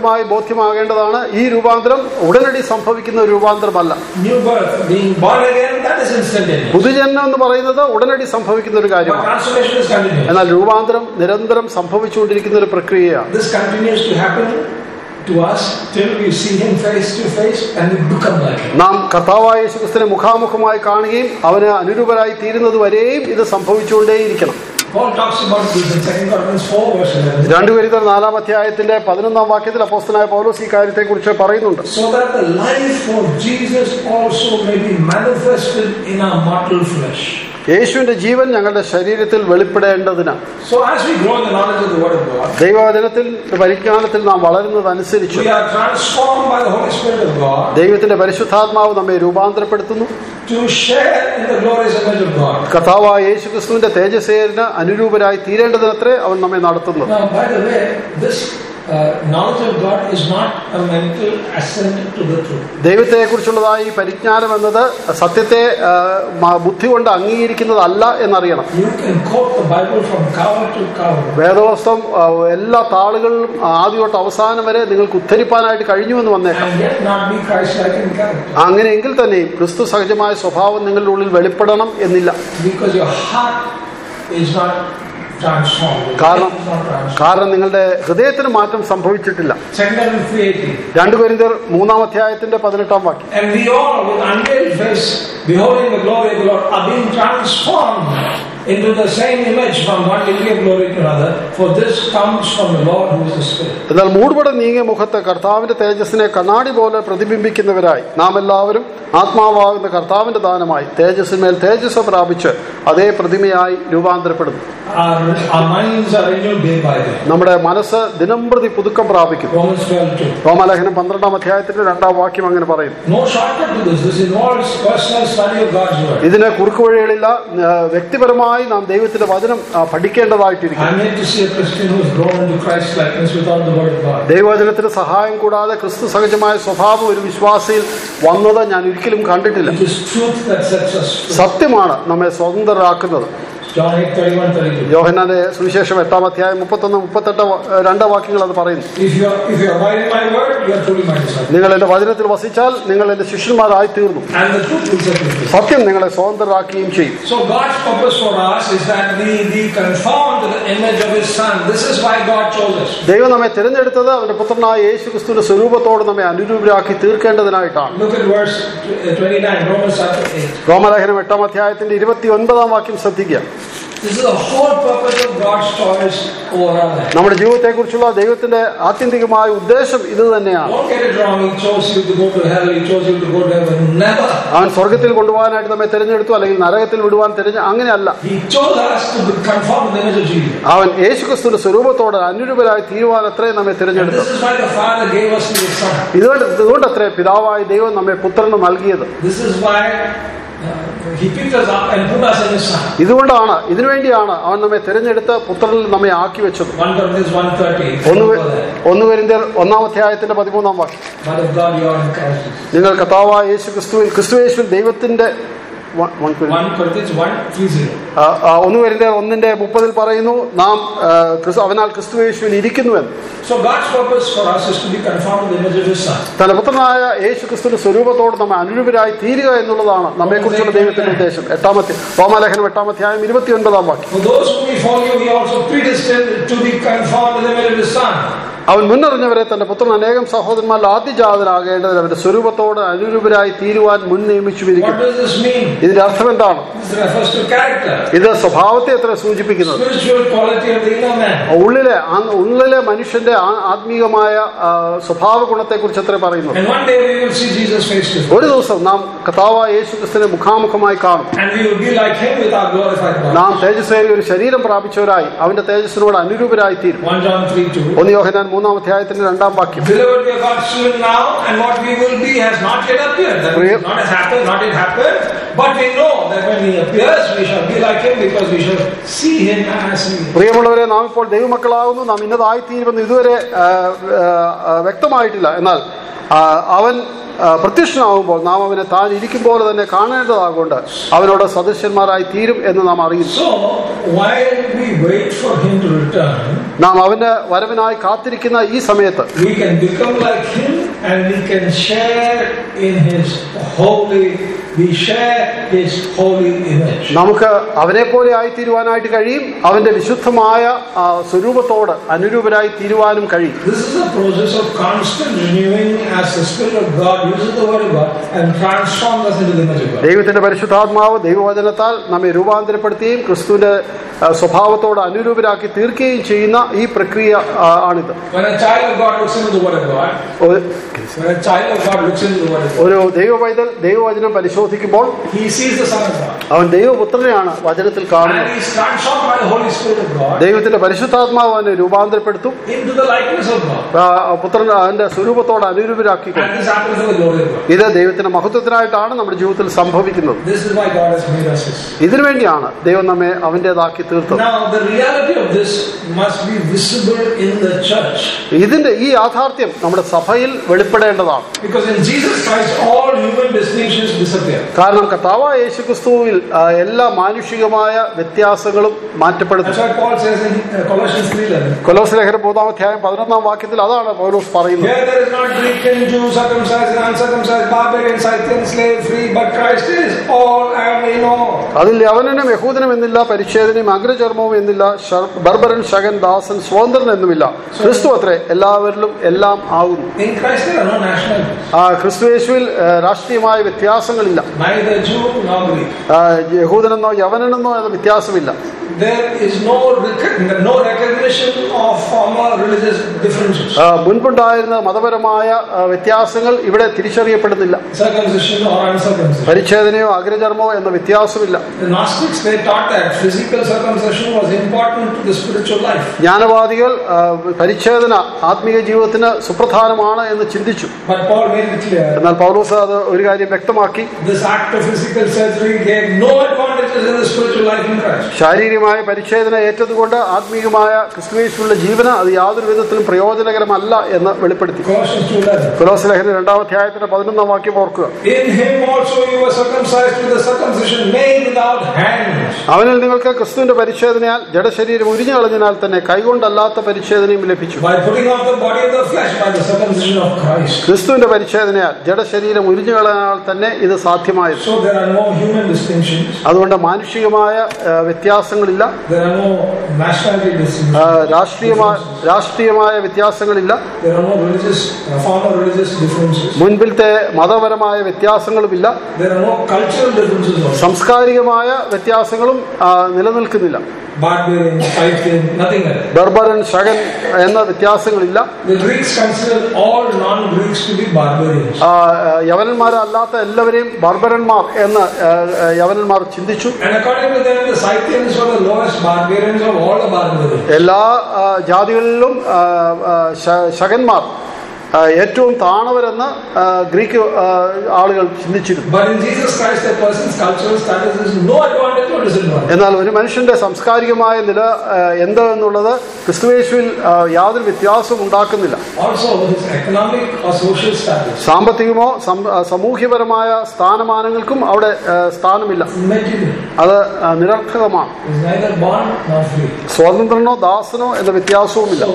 വ്യക്തമായി ബോധ്യമാകേണ്ടതാണ്. ഈ രൂപാന്തരം ഉടനടി സംഭവിക്കുന്ന ഒരു രൂപാന്തരമല്ല. New birth, being born again, that is instantaneous. പുതുജന്മം എന്ന് പറയുന്നത് ഉടനടി സംഭവിക്കുന്ന ഒരു കാര്യമാണ്. Transformation is continuous. എന്നാൽ രൂപാന്തരം നിരന്തരം സംഭവിച്ചുകൊണ്ടിരിക്കുന്ന ഒരു പ്രക്രിയയാണ്. This continues to happen to us till we see him face to face and we become like him. നാം കർത്താവായ യേശുക്രിസ്തുവിനെ മുഖാമുഖമായി കാണുകയും അവന് അനുരൂപരായി തീരുന്നത് വരെയും ഇത് സംഭവിച്ചുകൊണ്ടേയിരിക്കണം. Paul talks about this in 2 Corinthians 4 verse 11. 2 കൊരിന്ത്യർ 4 അധ്യായത്തിന്റെ 11 വാക്യത്തിൽ അപ്പോസ്തലനായ പൗലോസ് ഈ കാര്യത്തെക്കുറിച്ച് പറയുന്നുണ്ട്. So that the life of Jesus also may be manifested in our mortal flesh. യേശുവിന്റെ ജീവൻ ഞങ്ങളുടെ ശരീരത്തിൽ വെളിപ്പെടേണ്ടതിന്. So as we grow in the knowledge of the word of God, ദൈവവചനത്തിൽ പരിജ്ഞാനത്തിൽ നാം വളരുന്നതനുസരിച്ച് we are transformed by the Holy Spirit of God ദൈവത്തിന്റെ പരിശുദ്ധാത്മാവ് നമ്മെ രൂപാന്തരപ്പെടുത്തുന്നു. to share in the glorious image of God. കർത്താവായ യേശുക്രിസ്തുവിന്റെ തേജസ്സേരിന് അനുരൂപരായി തീരേണ്ടതിനത്രേ അവൻ നമ്മെ നടത്തുന്നു. Now, by the way, this knowledge of God is not a mental assent to the truth. ദൈവത്തെക്കുറിച്ചുള്ളതായ ഈ പരിജ്ഞാനം എന്നത് സത്യത്തെ ബുദ്ധി കൊണ്ട് അംഗീകരിക്കുന്നതല്ല എന്നറിയണം. You can quote the Bible from cover to cover. വേദപുസ്തകം എല്ലാ താളുകളിലും ആദ്യം തൊട്ട് അവസാനം വരെ നിങ്ങൾക്ക് ഉദ്ധരിപ്പാനായിട്ട് കഴിഞ്ഞുവെന്ന് വന്നേക്കാം. And yet not be Christ-like in character. അങ്ങനെയെങ്കിൽ തന്നെയും ക്രിസ്തു സഹജമായ സ്വഭാവം നിങ്ങളുടെ ഉള്ളിൽ വെളിപ്പെടണം എന്നില്ല. Because your heart is not transformed. കാരണം നിങ്ങളുടെ ഹൃദയത്തിന് മാറ്റം സംഭവിച്ചിട്ടില്ല. 2 കൊരിന്ത്യർ 3 അധ്യായത്തിന്റെ 18 വാക്യം. And we all with unveiled face beholding the glory of the Lord are being transformed into the same image from one degree of glory to another, for this comes from the Lord who is the Spirit. എന്നാൽ മൂടുപടം നീങ്ങിയ മുഖത്ത് കർത്താവിന്റെ തേജസ്സിനെ കണ്ണാടി പോലെ പ്രതിബിംബിക്കുന്നവരായി നാം എല്ലാവരും ആത്മാവാകുന്ന കർത്താവിന്റെ ദാനമായി തേജസ്സിന്മേൽ തേജസ് പ്രാപിച്ച് അതേ പ്രതിമയായി രൂപാന്തരപ്പെടുന്നു. നമ്മുടെ മനസ്സ് ദിനംപ്രതി പുതുക്കം പ്രാപിക്കുന്നു. റോമാലേഖനം 12 അധ്യായത്തിന്റെ 2 വാക്യം അങ്ങനെ പറയുന്നു. ഇതിന് കുറുക്കുവഴികളില്ല. വ്യക്തിപരമായി നാം ദൈവത്തിന്റെ വചനം പഠിക്കേണ്ടതായിട്ടിരിക്കുന്നു. ദൈവവചനത്തിന്റെ സഹായം കൂടാതെ ക്രിസ്തു സഹജമായ സ്വഭാവം ഒരു വിശ്വാസിയിൽ വന്നത് ഞാൻ ഒരിക്കലും കണ്ടിട്ടില്ല. സത്യമാണ് നമ്മെ സ്വതന്ത്രരാക്കുന്നത്. യോഹന്നാന്റെ സുവിശേഷം 8 അധ്യായം 31-38 വാക്യങ്ങൾ അത് പറയുന്നു. നിങ്ങൾ എന്റെ വചനത്തിൽ വസിച്ചാൽ നിങ്ങൾ എന്റെ ശിഷ്യന്മാരായി തീർന്നു, സത്യം നിങ്ങളെ സ്വതന്ത്രരാക്കുകയും ചെയ്യും. ദൈവം നമ്മെ തിരഞ്ഞെടുത്തത് അവന്റെ പുത്രനായ യേശു ക്രിസ്തുവിന്റെ സ്വരൂപത്തോട് നമ്മെ അനുരൂപരാക്കി തീർക്കേണ്ടതിനായിട്ടാണ്. റോമാലേഖനം 8 അധ്യായത്തിന്റെ 29 വാക്യം ശ്രദ്ധിക്കുക. This is the whole purpose of God's choice over our life. നമ്മുടെ ജീവിതത്തെക്കുറിച്ചുള്ള ദൈവത്തിന്റെ ആത്യന്തികമായ ഉദ്ദേശം ഇത് തന്നെയാണ്. Don't get it wrong. He chose you to go to hell. He chose you to go to heaven. Never. അവൻ സ്വർഗ്ഗത്തിൽ കൊണ്ടുപോകാനായിട്ട് നമ്മെ തിരഞ്ഞെടുത്തു, അല്ലെങ്കിൽ നരകത്തിൽ വിടുവാൻ അങ്ങനെയല്ല. He chose us to conform to the image of Jesus. അവൻ യേശുക്രിസ്തുവിന്റെ സ്വരൂപത്തോട് അനുരൂപരായി തീരുവാൻ അത്രേ നമ്മെ തിരഞ്ഞെടുത്തു. This is why the Father gave us His Son. ഇതുകൊണ്ട് അത്രേ പിതാവായ ദൈവം നമ്മെ പുത്രന് നൽകിയത്. This is why He picked us up and put us in His Son. ഇതുകൊണ്ടാണ്, ഇതിനുവേണ്ടിയാണ് അവൻ നമ്മെ തിരഞ്ഞെടുത്ത് പുത്രനിൽ നമ്മെ ആക്കി വെച്ചത്. 1 Corinthians 1:30. 1 കൊരിന്ത്യർ 1 അധ്യായത്തിന്റെ 13 വാക്യം. But of God you are in Christ. നിങ്ങൾ കർത്താവായ ക്രിസ്തുയേശുവിൽ ദൈവത്തിന്റെ 1 കൊരിന്ത്യർ 1:30 പറയുന്നു, നാം അവനാൽ ക്രിസ്തുയേശുവിൽ ഇരിക്കുന്നുവെന്ന്. So God's purpose for us is to be conformed to the image of His Son. തന്റെ പുത്രനായ യേശു ക്രിസ്തുവിന്റെ സ്വരൂപത്തോട് നമ്മെ അനുരൂപരായി തീരുക എന്നുള്ളതാണ് നമ്മെക്കുറിച്ചുള്ള ദൈവത്തിന്റെ ഉദ്ദേശം. റോമാലേഖനം 8 അധ്യായം 29 വാക്യം. For those whom He foreknew, He also predestined to be conformed to the image of His Son. അവൻ മുന്നറിഞ്ഞവരെ തന്റെ പുത്രൻ അനേകം സഹോദരന്മാരിൽ ആദ്യജാതനാകേണ്ടതിന് അവന്റെ സ്വരൂപത്തോട് അനുരൂപരായി തീരുവാൻ മുൻ നിയമിച്ചുമിരിക്കും. ഇതിന്റെ അർത്ഥം എന്താണ്? ഇത് സ്വഭാവത്തെ എത്ര സൂചിപ്പിക്കുന്നത്? ഉള്ളിലെ മനുഷ്യന്റെ ആത്മീയമായ സ്വഭാവ ഗുണത്തെ കുറിച്ച് എത്ര പറയുന്നു? ഒരു ദിവസം നാം കർത്താവായ യേശു ക്രിസ്തുവിനെ മുഖാമുഖമായി കാണും. നാം തേജസ്സേറിയ ഒരു ശരീരം പ്രാപിച്ചവരായി അവന്റെ തേജസ്സിനോട് അനുരൂപരായി തീരും. 1 യോഹന്നാൻ 3 അധ്യായത്തിന്റെ 2 വാക്യം. പ്രിയമുള്ളവരെ, നാം ഇപ്പോൾ ദൈവമക്കളാകുന്നു, നാം ഇന്നതായിത്തീരുമെന്ന് ഇതുവരെ വ്യക്തമായിട്ടില്ല. എന്നാൽ അവൻ പ്രത്യക്ഷനാവുമ്പോൾ നാം അവനെ താൻ ഇരിക്കും പോലെ തന്നെ കാണേണ്ടതാകൊണ്ട് അവനോട് സദൃശന്മാരായി തീരും എന്ന് നാം അറിയുന്നു. നാം അവന്റെ വരവിനായി കാത്തിരിക്കുന്ന ഈ സമയത്ത് നമുക്ക് അവനെ പോലെ ആയിത്തീരുവാനായിട്ട് കഴിയും. അവന്റെ വിശുദ്ധമായ സ്വരൂപത്തോട് അനുരൂപരായി തീരുവാനും കഴിയും. ദൈവത്തിന്റെ പരിശുദ്ധാത്മാവ് ദൈവവചനത്താൽ നമ്മെ രൂപാന്തരപ്പെടുത്തുകയും ക്രിസ്തുവിന്റെ സ്വഭാവത്തോട് അനുരൂപരാക്കി തീർക്കുകയും ചെയ്യുന്ന ഈ പ്രക്രിയ ആണിത്. ഒരു ദൈവവൈതൽ ദൈവവചനം പരിശോധിക്കുമ്പോൾ അവൻ ദൈവപുത്രനെയാണ് വചനത്തിൽ കാണുന്നത്. ദൈവത്തിന്റെ പരിശുദ്ധാത്മാവ് അവനെ രൂപാന്തരപ്പെടുത്തും, പുത്രൻ അവന്റെ സ്വരൂപത്തോട് അനുരൂപരാക്കിക്കൊണ്ട്. ഇത് ദൈവത്തിന്റെ മഹത്വത്തിനായിട്ടാണ് നമ്മുടെ ജീവിതത്തിൽ സംഭവിക്കുന്നത്. ഇതിനുവേണ്ടിയാണ് ദൈവം നമ്മെ അവന്റേതാക്കി തീർത്തത്. ഇതിന്റെ ഈ യാഥാർത്ഥ്യം നമ്മുടെ സഭയിൽ വെളിപ്പെടേണ്ടതാണ്. കാരണം കർത്താവായ യേശുക്രിസ്തുവിൽ എല്ലാ മാനുഷികമായ വ്യത്യാസങ്ങളും മാറ്റപ്പെടുന്നു. കൊലോസ്യ ലേഖനം 3-ാം അധ്യായം 11-ാം വാക്യത്തിൽ അതാണ് പൗലോസ് പറയുന്നത്. അതിൽ യവനനും യഹൂദനും എന്നില്ല, പരിച്ഛേദനയും അഗ്രചർമ്മവും എന്നില്ല, ബർബരൻ, ശകൻ, ദാസൻ, സ്വതന്ത്രൻ എന്നുമില്ല. ക്രിസ്തു അത്രേ എല്ലാവരിലും എല്ലാം ആകുന്നു. ക്രിസ്തു യേശുവിൽ രാഷ്ട്രീയമായ വ്യത്യാസങ്ങളില്ല. യഹൂദനെന്നോ യവനെന്നോ എന്ന വ്യത്യാസമില്ല. മുൻപുണ്ടായിരുന്ന മതപരമായ വ്യത്യാസങ്ങൾ ഇവിടെ തിരിച്ചറിയപ്പെടുന്നില്ല. പരിച്ഛേദനയോ അഗ്രചർമ്മോ എന്ന വ്യത്യാസമില്ല. ജ്ഞാനവാദികൾ പരിച്ഛേദന ആത്മീയ ജീവിതത്തിന് സുപ്രധാനമാണ് എന്ന് ചിന്തിച്ചു. എന്നാൽ പൗലോസ് അത് ഒരു കാര്യം വ്യക്തമാക്കി. ശാരീരികമായ പരിച്ഛേദന ഏറ്റതുകൊണ്ട് ആത്മീയമായ ക്രിസ്തുയേശുവിന്റെ ജീവന് അത് യാതൊരു വിധത്തിലും പ്രയോജനകരമല്ല എന്ന് വെളിപ്പെടുത്തി. കൊലോസ്യ ലേഖനം 2-ാം അധ്യായത്തിന്റെ 11-ാം വാക്യം ഓർക്കുക. അവനിൽ നിങ്ങൾക്ക് ക്രിസ്തുവിന്റെ പരിച്ഛേദനയാൽ ജഡശരീരം ഉരിഞ്ഞു കളഞ്ഞതിനാൽ തന്നെ കൈകൊണ്ടല്ലാത്ത പരിച്ഛേദനയും ലഭിച്ചു. ക്രിസ്തുവിന്റെ പരിച്ഛേദനയാൽ ജഡശരീരം ഉരിഞ്ഞു കളഞ്ഞാൽ തന്നെ ഇത് സാധ്യമായത്. അതുകൊണ്ട് മാനുഷികമായ വ്യത്യാസങ്ങളില്ല, രാഷ്ട്രീയമായ വ്യത്യാസങ്ങളില്ല, മുൻപിലത്തെ മതപരമായ വ്യത്യാസങ്ങളുമില്ല, സംസ്കാരികമായ വ്യത്യാസങ്ങളും നിലനിൽക്കുന്നില്ല. ബർബരൻ, ശകൻ എന്ന വ്യത്യാസങ്ങളില്ല. യവനന്മാരല്ലാത്ത എല്ലാവരെയും ബർബരന്മാർ എന്ന് യവനന്മാർ ചിന്തിച്ചു. എല്ലാ ജാതികളിലും ശകന്മാർ ഏറ്റവും താണവരെന്ന് ഗ്രീക്ക് ആളുകൾ ചിന്തിച്ചിരുന്നു. എന്നാൽ ഒരു മനുഷ്യന്റെ സാംസ്കാരികമായ നില എന്തെന്നുള്ളത് ക്രിസ്തുയേശുവിൽ യാതൊരു വ്യത്യാസവും ഉണ്ടാക്കുന്നില്ല. സാമ്പത്തികമോ സാമൂഹ്യപരമായ സ്ഥാനമാനങ്ങൾക്കും അവിടെ സ്ഥാനമില്ല. അത് നിരർത്ഥകമാണ്. സ്വതന്ത്രനോ ദാസനോ എന്ന വ്യത്യാസവുമില്ല.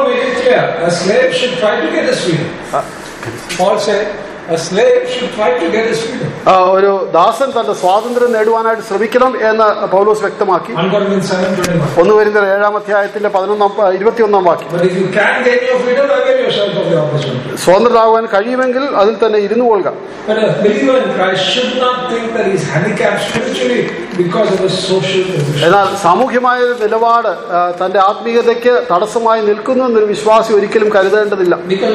Paul said a slave should try to get his freedom. ഒരു ദാസൻ തന്റെ സ്വാതന്ത്ര്യം നേടുവാനായിട്ട് ശ്രമിക്കണം എന്ന് പൗലോസ് വ്യക്തമാക്കി. 1 കൊരിന്ത്യർ 7-ാം അധ്യായത്തിന്റെ 21-ാം വാക്യം. സ്വതന്ത്രരാകുവാൻ കഴിയുമെങ്കിൽ അതിൽ തന്നെ ഇരുന്നു കൊള്ളുക. എന്നാൽ സാമൂഹ്യമായ നിലപാട് തന്റെ ആത്മീയതയ്ക്ക് തടസ്സമായി നിൽക്കുന്നു എന്നൊരു വിശ്വാസി ഒരിക്കലും കരുതേണ്ടതില്ല.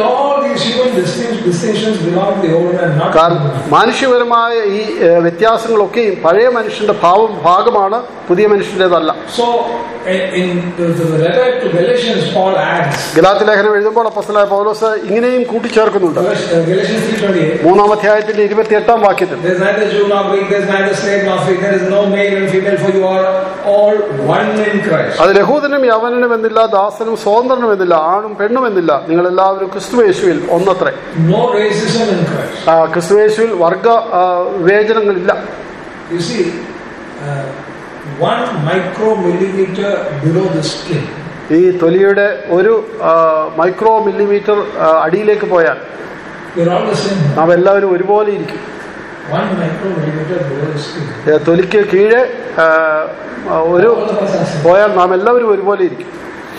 കാരണം മാനുഷ്യപരമായ ഈ വ്യത്യാസങ്ങളൊക്കെയും പഴയ മനുഷ്യന്റെ ഭാഗമാണ്, പുതിയ മനുഷ്യന്റേതല്ല. ഗലാത്യ ലേഖനം എഴുതുമ്പോൾ അപ്പോസ്തലനായ പൗലോസ് ഇങ്ങനെയും കൂട്ടിച്ചേർക്കുന്നുണ്ട്. 3-ാം അധ്യായത്തിന്റെ 28-ാം വാക്യത്തിൽ male and female, for you are all one in Christ. അതിൽ യഹൂദനും യവനനും എന്നില്ല, ദാസനും സ്വതന്ത്രനും എന്നില്ല, ആണും പെണ്ണും എന്നില്ല, നിങ്ങൾ എല്ലാവരും ക്രിസ്തുയേശുവിൽ ഒന്നത്രേ. No racism in Christ. ക്രിസ്തുയേശുവിൽ വർഗ വിവേചനങ്ങളില്ല. You see, 1 micromillimeter below the skin. ഈ തൊലിയുടെ ഒരു മൈക്രോ മില്ലിമീറ്റർ അടിയിലേക്ക് പോയാൽ നാം എല്ലാവരും ഒരുപോലെ ഇരിക്കും. 1 micromillimeter below the skin. തൊലിക്ക് കീഴെ ഒരു പോയാൽ നാം എല്ലാവരും ഒരുപോലെ ഇരിക്കും.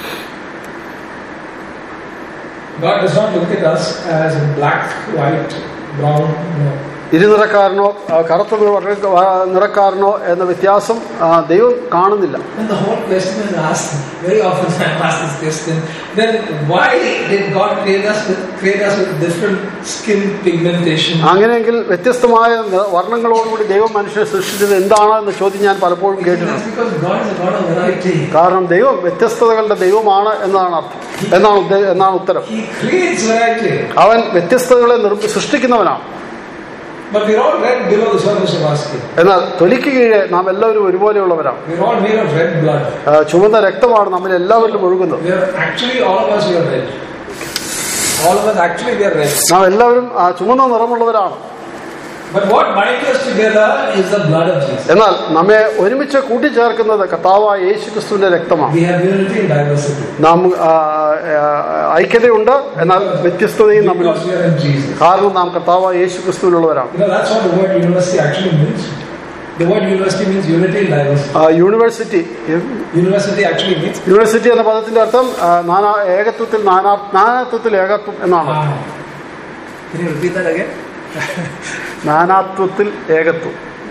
God does not look at us as black, white, brown. No. ഇരുനിറക്കാരനോ കറുത്ത നിറക്കാരനോ എന്ന വ്യത്യാസം ദൈവം കാണുന്നില്ല. And the whole question is asked, very often I ask this question, then why did God create us with different skin pigmentation? അങ്ങനെയെങ്കിൽ വ്യത്യസ്തമായ വർണ്ണങ്ങളോടുകൂടി ദൈവം മനുഷ്യനെ സൃഷ്ടിച്ചത് എന്താണ് എന്ന ചോദ്യം ഞാൻ പലപ്പോഴും കേട്ടിട്ടുണ്ട്. Because God is a God of variety. കാരണം ദൈവം വ്യത്യസ്തതകളുടെ ദൈവമാണ് എന്നാണ് ഉത്തരം. He creates variety. അവൻ വ്യത്യസ്തതകളെ സൃഷ്ടിക്കുന്നവനാണ്. But we're all red below the surface of our skin. എന്നാൽ തൊലിക്ക് കീഴെ നാം എല്ലാവരും ഒരുപോലെയുള്ളവരാണ്. We're all made of red blood. ചുവന്ന രക്തമാണ് നമ്മൾ എല്ലാവരിലും ഒഴുകുന്നത്. Actually, all of us are red. All of us actually we are red. നാം എല്ലാവരും ചുവന്ന നിറമുള്ളവരാണ്. But what binds us together is the blood of Jesus. എന്നാൽ നമ്മെ ഒരുമിച്ച് കൂട്ടിച്ചേർക്കുന്നത് കർത്താവായ യേശുക്രിസ്തുവിന്റെ രക്തമാണ്. We have unity in diversity. നാം ഐക്യതയുണ്ട്, എന്നാൽ വ്യത്യസ്തതയും നമ്മിലുണ്ട്. കാരണം നാം കർത്താവായ യേശുക്രിസ്തുവിലുള്ളവരാണ്. That's what the word university actually means. The word university means unity in diversity. University actually means. University എന്ന പദത്തിന്റെ അർത്ഥം നാനാത്വത്തിൽ ഏകത്വം എന്നാണ്. Can you repeat that again? നാനാത്വത്തിൽ ഏകത്വം.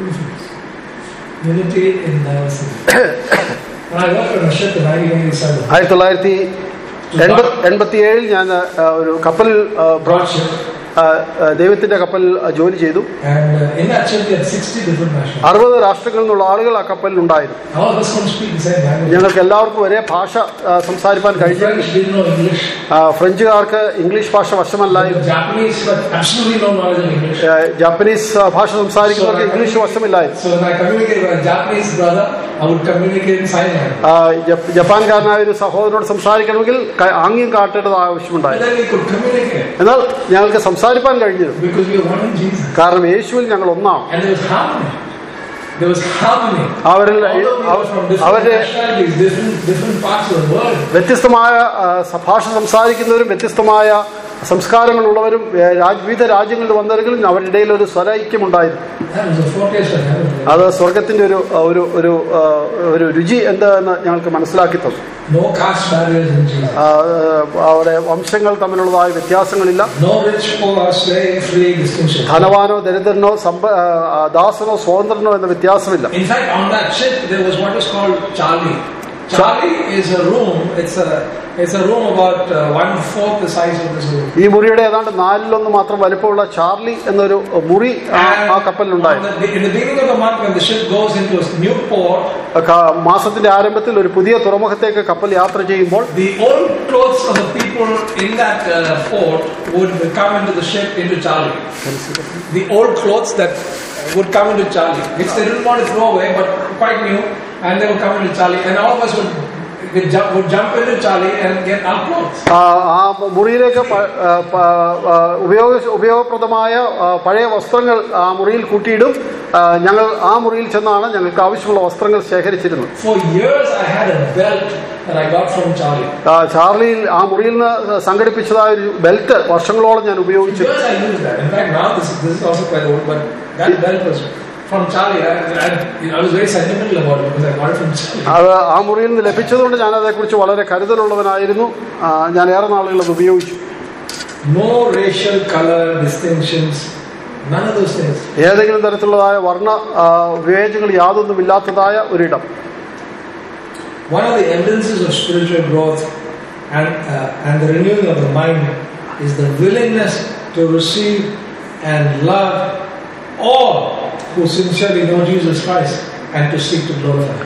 Unity in diversity. When I worked on a ship in 1987. 1987 ഞാൻ ഒരു കപ്പലിൽ ദൈവത്തിന്റെ കപ്പലിൽ ജോലി ചെയ്തു. 60 രാഷ്ട്രങ്ങളിൽ നിന്നുള്ള ആളുകൾ ആ കപ്പലിൽ ഉണ്ടായിരുന്നു. ഞങ്ങൾക്ക് എല്ലാവർക്കും ഒരേ ഭാഷ സംസാരിക്കാൻ കഴിഞ്ഞു. ഫ്രഞ്ചുകാർക്ക് ഇംഗ്ലീഷ് ഭാഷ വശമല്ലായിരുന്നു. ജാപ്പനീസ് ഭാഷ സംസാരിക്കുന്നവർക്ക് ഇംഗ്ലീഷ് വശമില്ലായിരുന്നു. ജപ്പാൻകാരനായ ഒരു സഹോദരനോട് സംസാരിക്കണമെങ്കിൽ ആംഗ്യം കാട്ടേണ്ടത് ആവശ്യമുണ്ടായിരുന്നു. എന്നാൽ ഞങ്ങൾക്ക് സംസാരിക്കാൻ കഴിഞ്ഞിരുന്നു. കാരണം യേശുവിൽ ഞങ്ങൾ ഒന്നാണ്. അവരുടെ വ്യത്യസ്തമായ ഭാഷ സംസാരിക്കുന്നവരും വ്യത്യസ്തമായ സംസ്കാരങ്ങളുള്ളവരും വിവിധ രാജ്യങ്ങളിൽ വന്നവരെങ്കിലും അവരുടെ ഇടയിൽ ഒരു സ്വരൈക്യമുണ്ടായിരുന്നു. അത് സ്വർഗത്തിന്റെ ഒരു രുചി എന്താന്ന് ഞങ്ങൾക്ക് മനസ്സിലാക്കി തന്നു. അവരുടെ വംശങ്ങൾ തമ്മിലുള്ളതായ വ്യത്യാസങ്ങളില്ല. ധനവാനോ ദരിദ്രനോ ദാസനോ സ്വതന്ത്രനോ എന്ന വ്യത്യാസമില്ല. Charlie is a room. It's a room about 1/4 the size of this room. ഈ മുറിയുടെ ഏതാണ്ട് 1/4 മാത്രം വലിപ്പമുള്ള ചാർലി എന്നൊരു മുറി ആ കപ്പലിലുണ്ടായിരുന്നു. In the beginning of the month, when the ship goes into a new port, മാസത്തിന്റെ ആരംഭത്തിൽ ഒരു പുതിയ തുറമുഖത്തേക്ക് കപ്പൽ യാത്ര ചെയ്യുമ്പോൾ the old clothes of the people in that port would come into the ship into Charlie. The old clothes that would come into Charlie, which they didn't want to throw away, but quite new. And they would come into Charlie, and all of us would jump into Charlie and get our clothes. ആ മുറിയിലേക്ക് ഉപയോഗപ്രദമായ പഴയ വസ്ത്രങ്ങൾ ആ മുറിയിൽ കൂട്ടിയിടും. ഞങ്ങൾ ആ മുറിയിൽ ചെന്നാണ് ഞങ്ങൾക്ക് ആവശ്യമുള്ള വസ്ത്രങ്ങൾ ശേഖരിച്ചിരുന്നത്. For years I had a belt that I got from Charlie. ചാർലിയിൽ ആ മുറിയിൽ നിന്ന് സംഘടിപ്പിച്ചതായ ഒരു ബെൽറ്റ് വർഷങ്ങളോളം ഞാൻ ഉപയോഗിച്ചു. Years I used that. In fact, now this is also quite old, but that belt was from Charlie. I was very sentimental about it because I got it from Charlie. അത് ആ മുറിയിൽ നിന്ന് ലഭിച്ചതുകൊണ്ട് ഞാൻ അതേക്കുറിച്ച് വളരെ കരുതലുള്ളവനായിരുന്നു. ഞാൻ ഏറെ നാളുകൾ അത് ഉപയോഗിച്ചു. No racial color distinctions, none of those things. ഏതെങ്കിലും തരത്തിലുള്ളതായ വർണ്ണ വിവേചനങ്ങൾ യാതൊന്നുമില്ലാത്തതായ ഒരിടം. One of the evidences of spiritual growth and the renewing of the mind is the willingness to receive and love all who sincerely know Jesus Christ and to seek to glorify.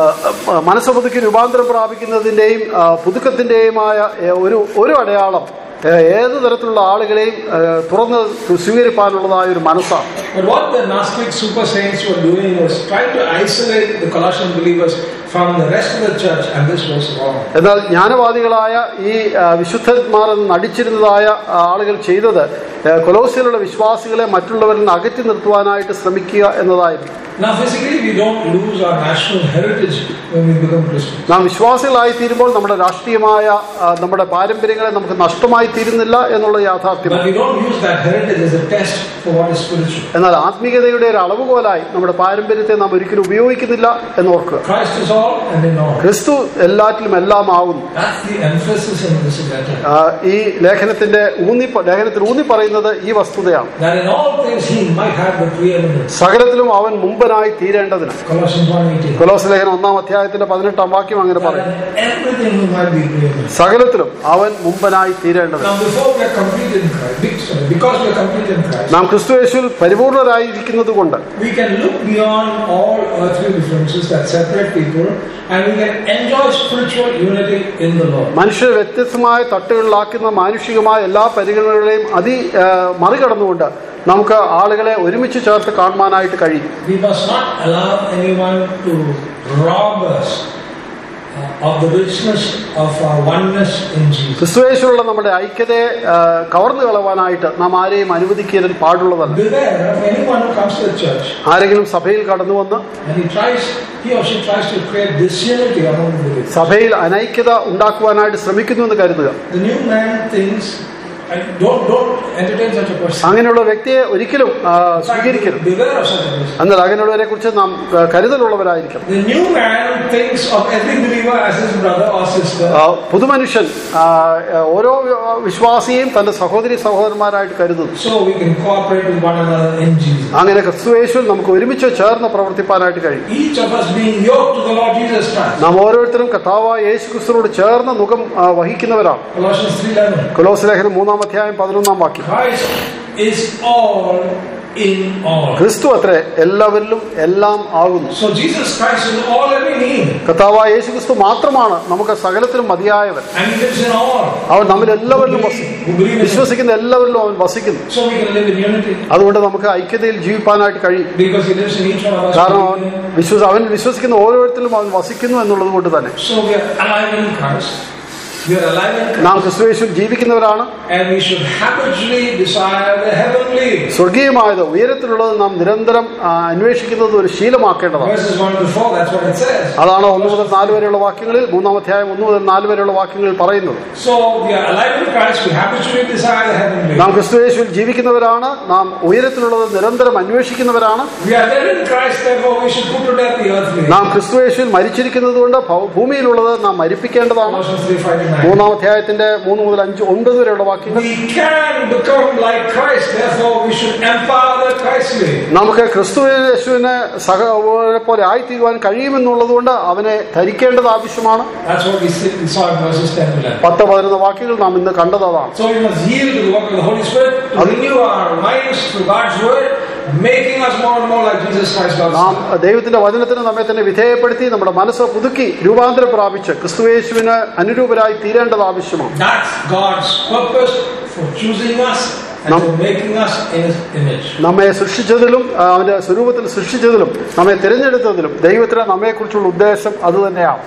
മനസ്സുപുതുക്കി രൂപാന്തരം പ്രാപിക്കുന്നതിന്റെയും പുതുക്കത്തിന്റെയുമായ ഒരു അടയാളം ഏത് തരത്തിലുള്ള ആളുകളെയും തുറന്ന് സ്വീകരിക്കാനുള്ളതായ ഒരു മനസ്സാണ്. But what the Gnostic super saints were doing was trying to isolate the Colossian believers from the rest of the church, and this was wrong. എന്നാൽ ജ്ഞാനവാദികളായ ഈ വിശുദ്ധന്മാർ നടിച്ചിരുന്നതായ ആളുകൾ ചെയ്തത് കൊലോസ്യയിലുള്ള വിശ്വാസികളെ മറ്റുള്ളവരിൽ നിന്ന് അകറ്റി നിർത്തുവാനായിട്ട് ശ്രമിക്കുക എന്നതായിരുന്നു. Now physically we don't lose our national heritage when we become Christians. നാം വിശ്വാസികളായി തീരുമ്പോൾ നമ്മുടെ രാഷ്ട്രീയമായ നമ്മുടെ പാരമ്പര്യങ്ങളെ നമുക്ക് നഷ്ടമായി തീരുന്നില്ല എന്നുള്ള യാഥാർത്ഥ്യം. But we don't use that heritage as a test for what is spiritual. എന്നാൽ ആത്മീയതയുടെ ഒരു അളവുകോലായി നമ്മുടെ പാരമ്പര്യത്തെ നാം ഒരിക്കലും ഉപയോഗിക്കുന്നില്ല എന്ന് ഓർക്കുക. Christ is all and in all. ക്രിസ്തു എല്ലാറ്റിലും എല്ലാം ആവുന്നു. That's the emphasis in this letter. ഈ ലേഖനത്തിൽ ഊന്നി പറയുന്നത് ഈ വസ്തുതയാണ്. That in all things he might have the preeminence. സകലത്തിലും അവൻ മുമ്പനായി തീരേണ്ടതിന്. കൊലോസ്യ ലേഖനം 1-ാം അധ്യായത്തിന്റെ 18-ാം വാക്യം അങ്ങനെ പറയും. സകലത്തിലും അവൻ മുമ്പനായി തീരേണ്ടതിന്. നാം ക്രിസ്തു യേശുവിൽ പരിപൂർണരായിരിക്കുന്നത് കൊണ്ട് മനുഷ്യരെ വ്യത്യസ്തമായ തട്ടുകളിലാക്കുന്ന മാനുഷികമായ എല്ലാ പരിഗണനകളെയും മറികടന്നുകൊണ്ട് നമുക്ക് ആളുകളെ ഒരുമിച്ച് ചേർത്ത് കാണുവാനായിട്ട് കഴിയും. ക്രിസ്തുയേശുവിലുള്ള നമ്മുടെ ഐക്യതയെ കവർന്നു കളവാനായിട്ട് നാം ആരെയും അനുവദിക്കാൻ പാടുള്ളതല്ല. ആരെങ്കിലും സഭയിൽ കടന്നു വന്ന് സഭയിൽ അനൈക്യത ഉണ്ടാക്കുവാനായിട്ട് ശ്രമിക്കുന്നു എന്ന് കരുതുക. അങ്ങനെയുള്ള വ്യക്തിയെ ഒരിക്കലും സ്വീകരിക്കരുത്. എന്നാൽ അങ്ങനെയുള്ളവരെ കുറിച്ച് നാം കരുതലുള്ളവരായിരിക്കണം. പുതുമനുഷ്യൻ ഓരോ വിശ്വാസിയെയും തന്റെ സഹോദരന്മാരായിട്ട് കരുതുന്നു. അങ്ങനെ ക്രിസ്തുയേശുവിൽ നമുക്ക് ഒരുമിച്ച് ചേർന്ന് പ്രവർത്തിപ്പാനായിട്ട് കഴിയും. നാം ഓരോരുത്തരും കർത്താവായ യേശു ക്രിസ്തുവിനോട് ചേർന്ന് മുഖം വഹിക്കുന്നവരാണ്. കൊലോസ്യ ലേഖനം 3-ാം അധ്യായം 11-ാം വാക്യം. ക്രിസ്തു അത്രേ എല്ലാവരിലും എല്ലാം ആകുന്നു. കർത്താവായ യേശു ക്രിസ്തു മാത്രമാണ് നമുക്ക് സകലത്തിലും മതിയായവൻ. അവൻ നമ്മിൽ എല്ലാവരിലും വിശ്വസിക്കുന്ന എല്ലാവരിലും അവൻ വസിക്കുന്നു. അതുകൊണ്ട് നമുക്ക് ഐക്യതയിൽ ജീവിപ്പാനായിട്ട് കഴിയും. കാരണം അവൻ വിശ്വസിക്കുന്ന ഓരോരുത്തരിലും അവൻ വസിക്കുന്നു എന്നുള്ളത് കൊണ്ട് തന്നെ നാം ക്രിസ്തുയേശുവിൽ ജീവിക്കുന്നവരാണ്. സ്വർഗീയമായത് ഉയരത്തിലുള്ളത് നാം നിരന്തരം അന്വേഷിക്കുന്നത് ഒരു ശീലമാക്കേണ്ടതാണ്. അതാണ് 1 മുതൽ 4 വരെയുള്ള വാക്യങ്ങളിൽ 3-ാം അധ്യായം 1 മുതൽ 4 വരെയുള്ള വാക്യങ്ങളിൽ പറയുന്നത്. നാം ക്രിസ്തുയേശുവിൽ ജീവിക്കുന്നവരാണ്. നാം ഉയരത്തിലുള്ളത് നിരന്തരം അന്വേഷിക്കുന്നവരാണ്. നാം ക്രിസ്തുയേശുവിൽ മരിച്ചിരിക്കുന്നത് കൊണ്ട് ഭൂമിയിലുള്ളത് നാം മരിപ്പിക്കേണ്ടതാണ്. 3-ാം അധ്യായത്തിന്റെ 3 മുതൽ 5, 9 വരെയുള്ള വാക്യങ്ങൾ. നമുക്ക് ക്രിസ്തുയേശുവിനെ പോലെ ആയിത്തീരുവാൻ കഴിയുമെന്നുള്ളത് കൊണ്ട് അവനെ ധരിക്കേണ്ടത് ആവശ്യമാണ്. 10-11 വാക്യങ്ങൾ നാം ഇന്ന് കണ്ടത് അതാണ്. നാം ദൈവത്തിന്റെ വചനത്തിന് നമ്മെ തന്നെ വിധേയപ്പെടുത്തി നമ്മുടെ മനസ്സ് പുതുക്കി രൂപാന്തരം പ്രാപിച്ച് ക്രിസ്തുയേശുവിന് അനുരൂപരായി തീരേണ്ടത് ആവശ്യമാണ്. നമ്മെ സൃഷ്ടിച്ചതിലും അവന്റെ സ്വരൂപത്തിൽ സൃഷ്ടിച്ചതിലും നമ്മെ തിരഞ്ഞെടുത്തതിലും ദൈവത്തിന് നമ്മെ കുറിച്ചുള്ള ഉദ്ദേശം അത് തന്നെയാണ്.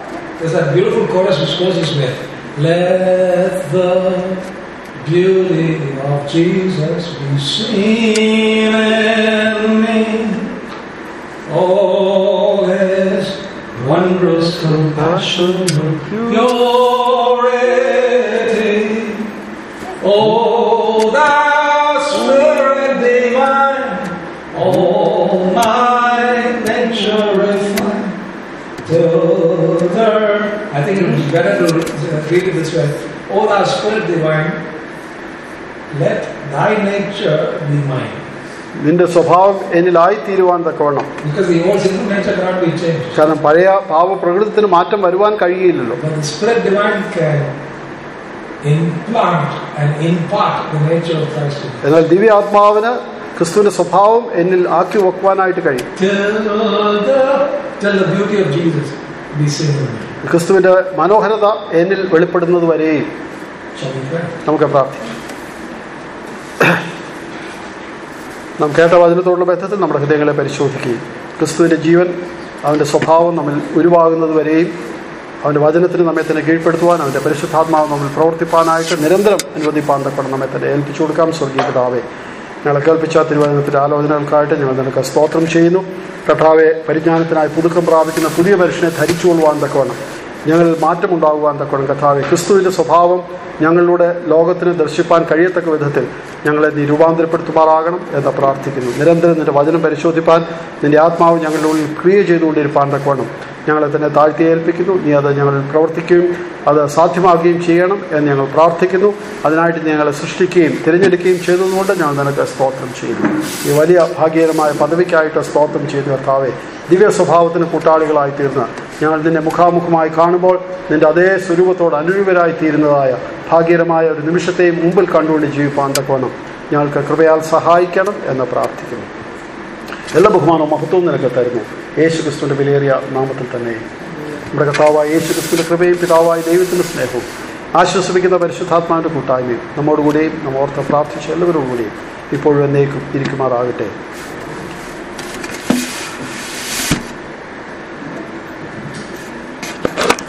Beauty of Jesus be seen in me, all His wondrous compassion and purity. Oh, thou Spirit divine, all my nature refine. I think it would be better to read it this way. Oh, thou Spirit divine, let thy nature be mine. നിന്റെ സ്വഭാവം എന്നിലായിത്തീരുവാൻ തക്കവണ്ണം. കാരണം പഴയ പാവപ്രകൃതത്തിന് മാറ്റം വരുവാൻ കഴിയില്ലല്ലോ. എന്നാൽ ദിവ്യാത്മാവിന് ക്രിസ്തുവിന്റെ സ്വഭാവം എന്നിൽ ആക്കി വെക്കുവാനായിട്ട് കഴിയും. ക്രിസ്തുവിന്റെ മനോഹരത എന്നിൽ വെളിപ്പെടുന്നത് വരെയും. Shall we pray? നമുക്ക് പ്രാർത്ഥിക്കാം. നാം കേട്ട വചനത്തോടുള്ള ബന്ധത്തിൽ നമ്മുടെ ഹൃദയങ്ങളെ പരിശോധിക്കുകയും ക്രിസ്തുവിൻ്റെ ജീവൻ അവൻ്റെ സ്വഭാവം നമ്മിൽ ഉരുവാകുന്നത് വരെയും അവൻ്റെ വചനത്തിന് നമ്മെ തന്നെ കീഴ്പ്പെടുത്തുവാൻ അവൻ്റെ പരിശുദ്ധാത്മാവ് നമ്മിൽ പ്രവർത്തിപ്പാനായിട്ട് നിരന്തരം അനുവദിപ്പാൻ തക്കണം നമ്മെ തന്നെ ഏൽപ്പിച്ചു കൊടുക്കാം. സ്വർഗീയ പിതാവേ, ഞങ്ങളെ കേൾപ്പിച്ച തിരുവചനത്തിൻ്റെ ആലോചനകൾക്കായിട്ട് ഞങ്ങൾ നിനക്ക് സ്തോത്രം ചെയ്യുന്നു. കർത്താവെ, പരിജ്ഞാനത്തിനായി പുതുക്കം പ്രാപിക്കുന്ന പുതിയ മനുഷ്യനെ ധരിച്ചുകൊള്ളുവാൻ തക്കവണ്ണം, ഞങ്ങളിൽ മാറ്റമുണ്ടാകുവാൻ തക്കവണ്ണം കർത്താവെ, ക്രിസ്തുവിൻ്റെ സ്വഭാവം ഞങ്ങളിലൂടെ ലോകത്തിന് ദർശിപ്പാൻ കഴിയത്തക്ക വിധത്തിൽ ഞങ്ങളെ നീ രൂപാന്തരപ്പെടുത്തുമാറാകണം എന്ന് പ്രാർത്ഥിക്കുന്നു. നിരന്തരം നിന്റെ വചനം പരിശോധിപ്പാൻ നിന്റെ ആത്മാവ് ഞങ്ങളുടെ ഉള്ളിൽ ക്രിയ ചെയ്തുകൊണ്ടിരിപ്പാൻ തക്കവണ്ണം ഞങ്ങളെ തന്നെ താഴ്ത്തി ഏൽപ്പിക്കുന്നു. നീ അത് ഞങ്ങളിൽ പ്രവർത്തിക്കുകയും അത് സാധ്യമാക്കുകയും ചെയ്യണം എന്ന് ഞങ്ങൾ പ്രാർത്ഥിക്കുന്നു. അതിനായിട്ട് ഞങ്ങളെ സൃഷ്ടിക്കുകയും തിരഞ്ഞെടുക്കുകയും ചെയ്തതുകൊണ്ട് ഞങ്ങൾ നിനക്ക് സ്തോത്രം ചെയ്യുന്നു. ഈ വലിയ ഭാഗ്യകരമായ പദവിക്കായിട്ട് സ്തോത്രം ചെയ്തു കർത്താവെ. ദിവ്യ സ്വഭാവത്തിന് കൂട്ടാളികളായി തീർന്ന് ഞങ്ങൾ നിന്നെ മുഖാമുഖമായി കാണുമ്പോൾ നിന്റെ അതേ സ്വരൂപത്തോട് അനുരൂപരായി തീരുന്നതായ ഭാഗ്യകരമായ ഒരു നിമിഷത്തെയും മുമ്പിൽ കണ്ടുകൊണ്ട് ജീവിപ്പാൻ തക്കവണ്ണം ഞങ്ങൾക്ക് കൃപയാൽ സഹായിക്കണം എന്ന് പ്രാർത്ഥിക്കുന്നു. എല്ലാ ബഹുമാനവും മഹത്വവും നിനക്ക് തരുന്നു യേശു ക്രിസ്തുവിൻ്റെ വിലയേറിയ നാമത്തിൽ തന്നെ. നമ്മുടെ കർത്താവായ യേശു ക്രിസ്തുവിൻ്റെ കൃപയും പിതാവായ ദൈവത്തിൻ്റെ സ്നേഹവും ആശ്വസിപ്പിക്കുന്ന പരിശുദ്ധാത്മാവിൻ്റെ കൂട്ടായ്മയും നമ്മോടുകൂടെയും നമ്മോർത്ത് പ്രാർത്ഥിച്ച എല്ലാവരോടുകൂടിയും ഇപ്പോഴും എന്നേക്കും ഇരിക്കുമാറാകട്ടെ.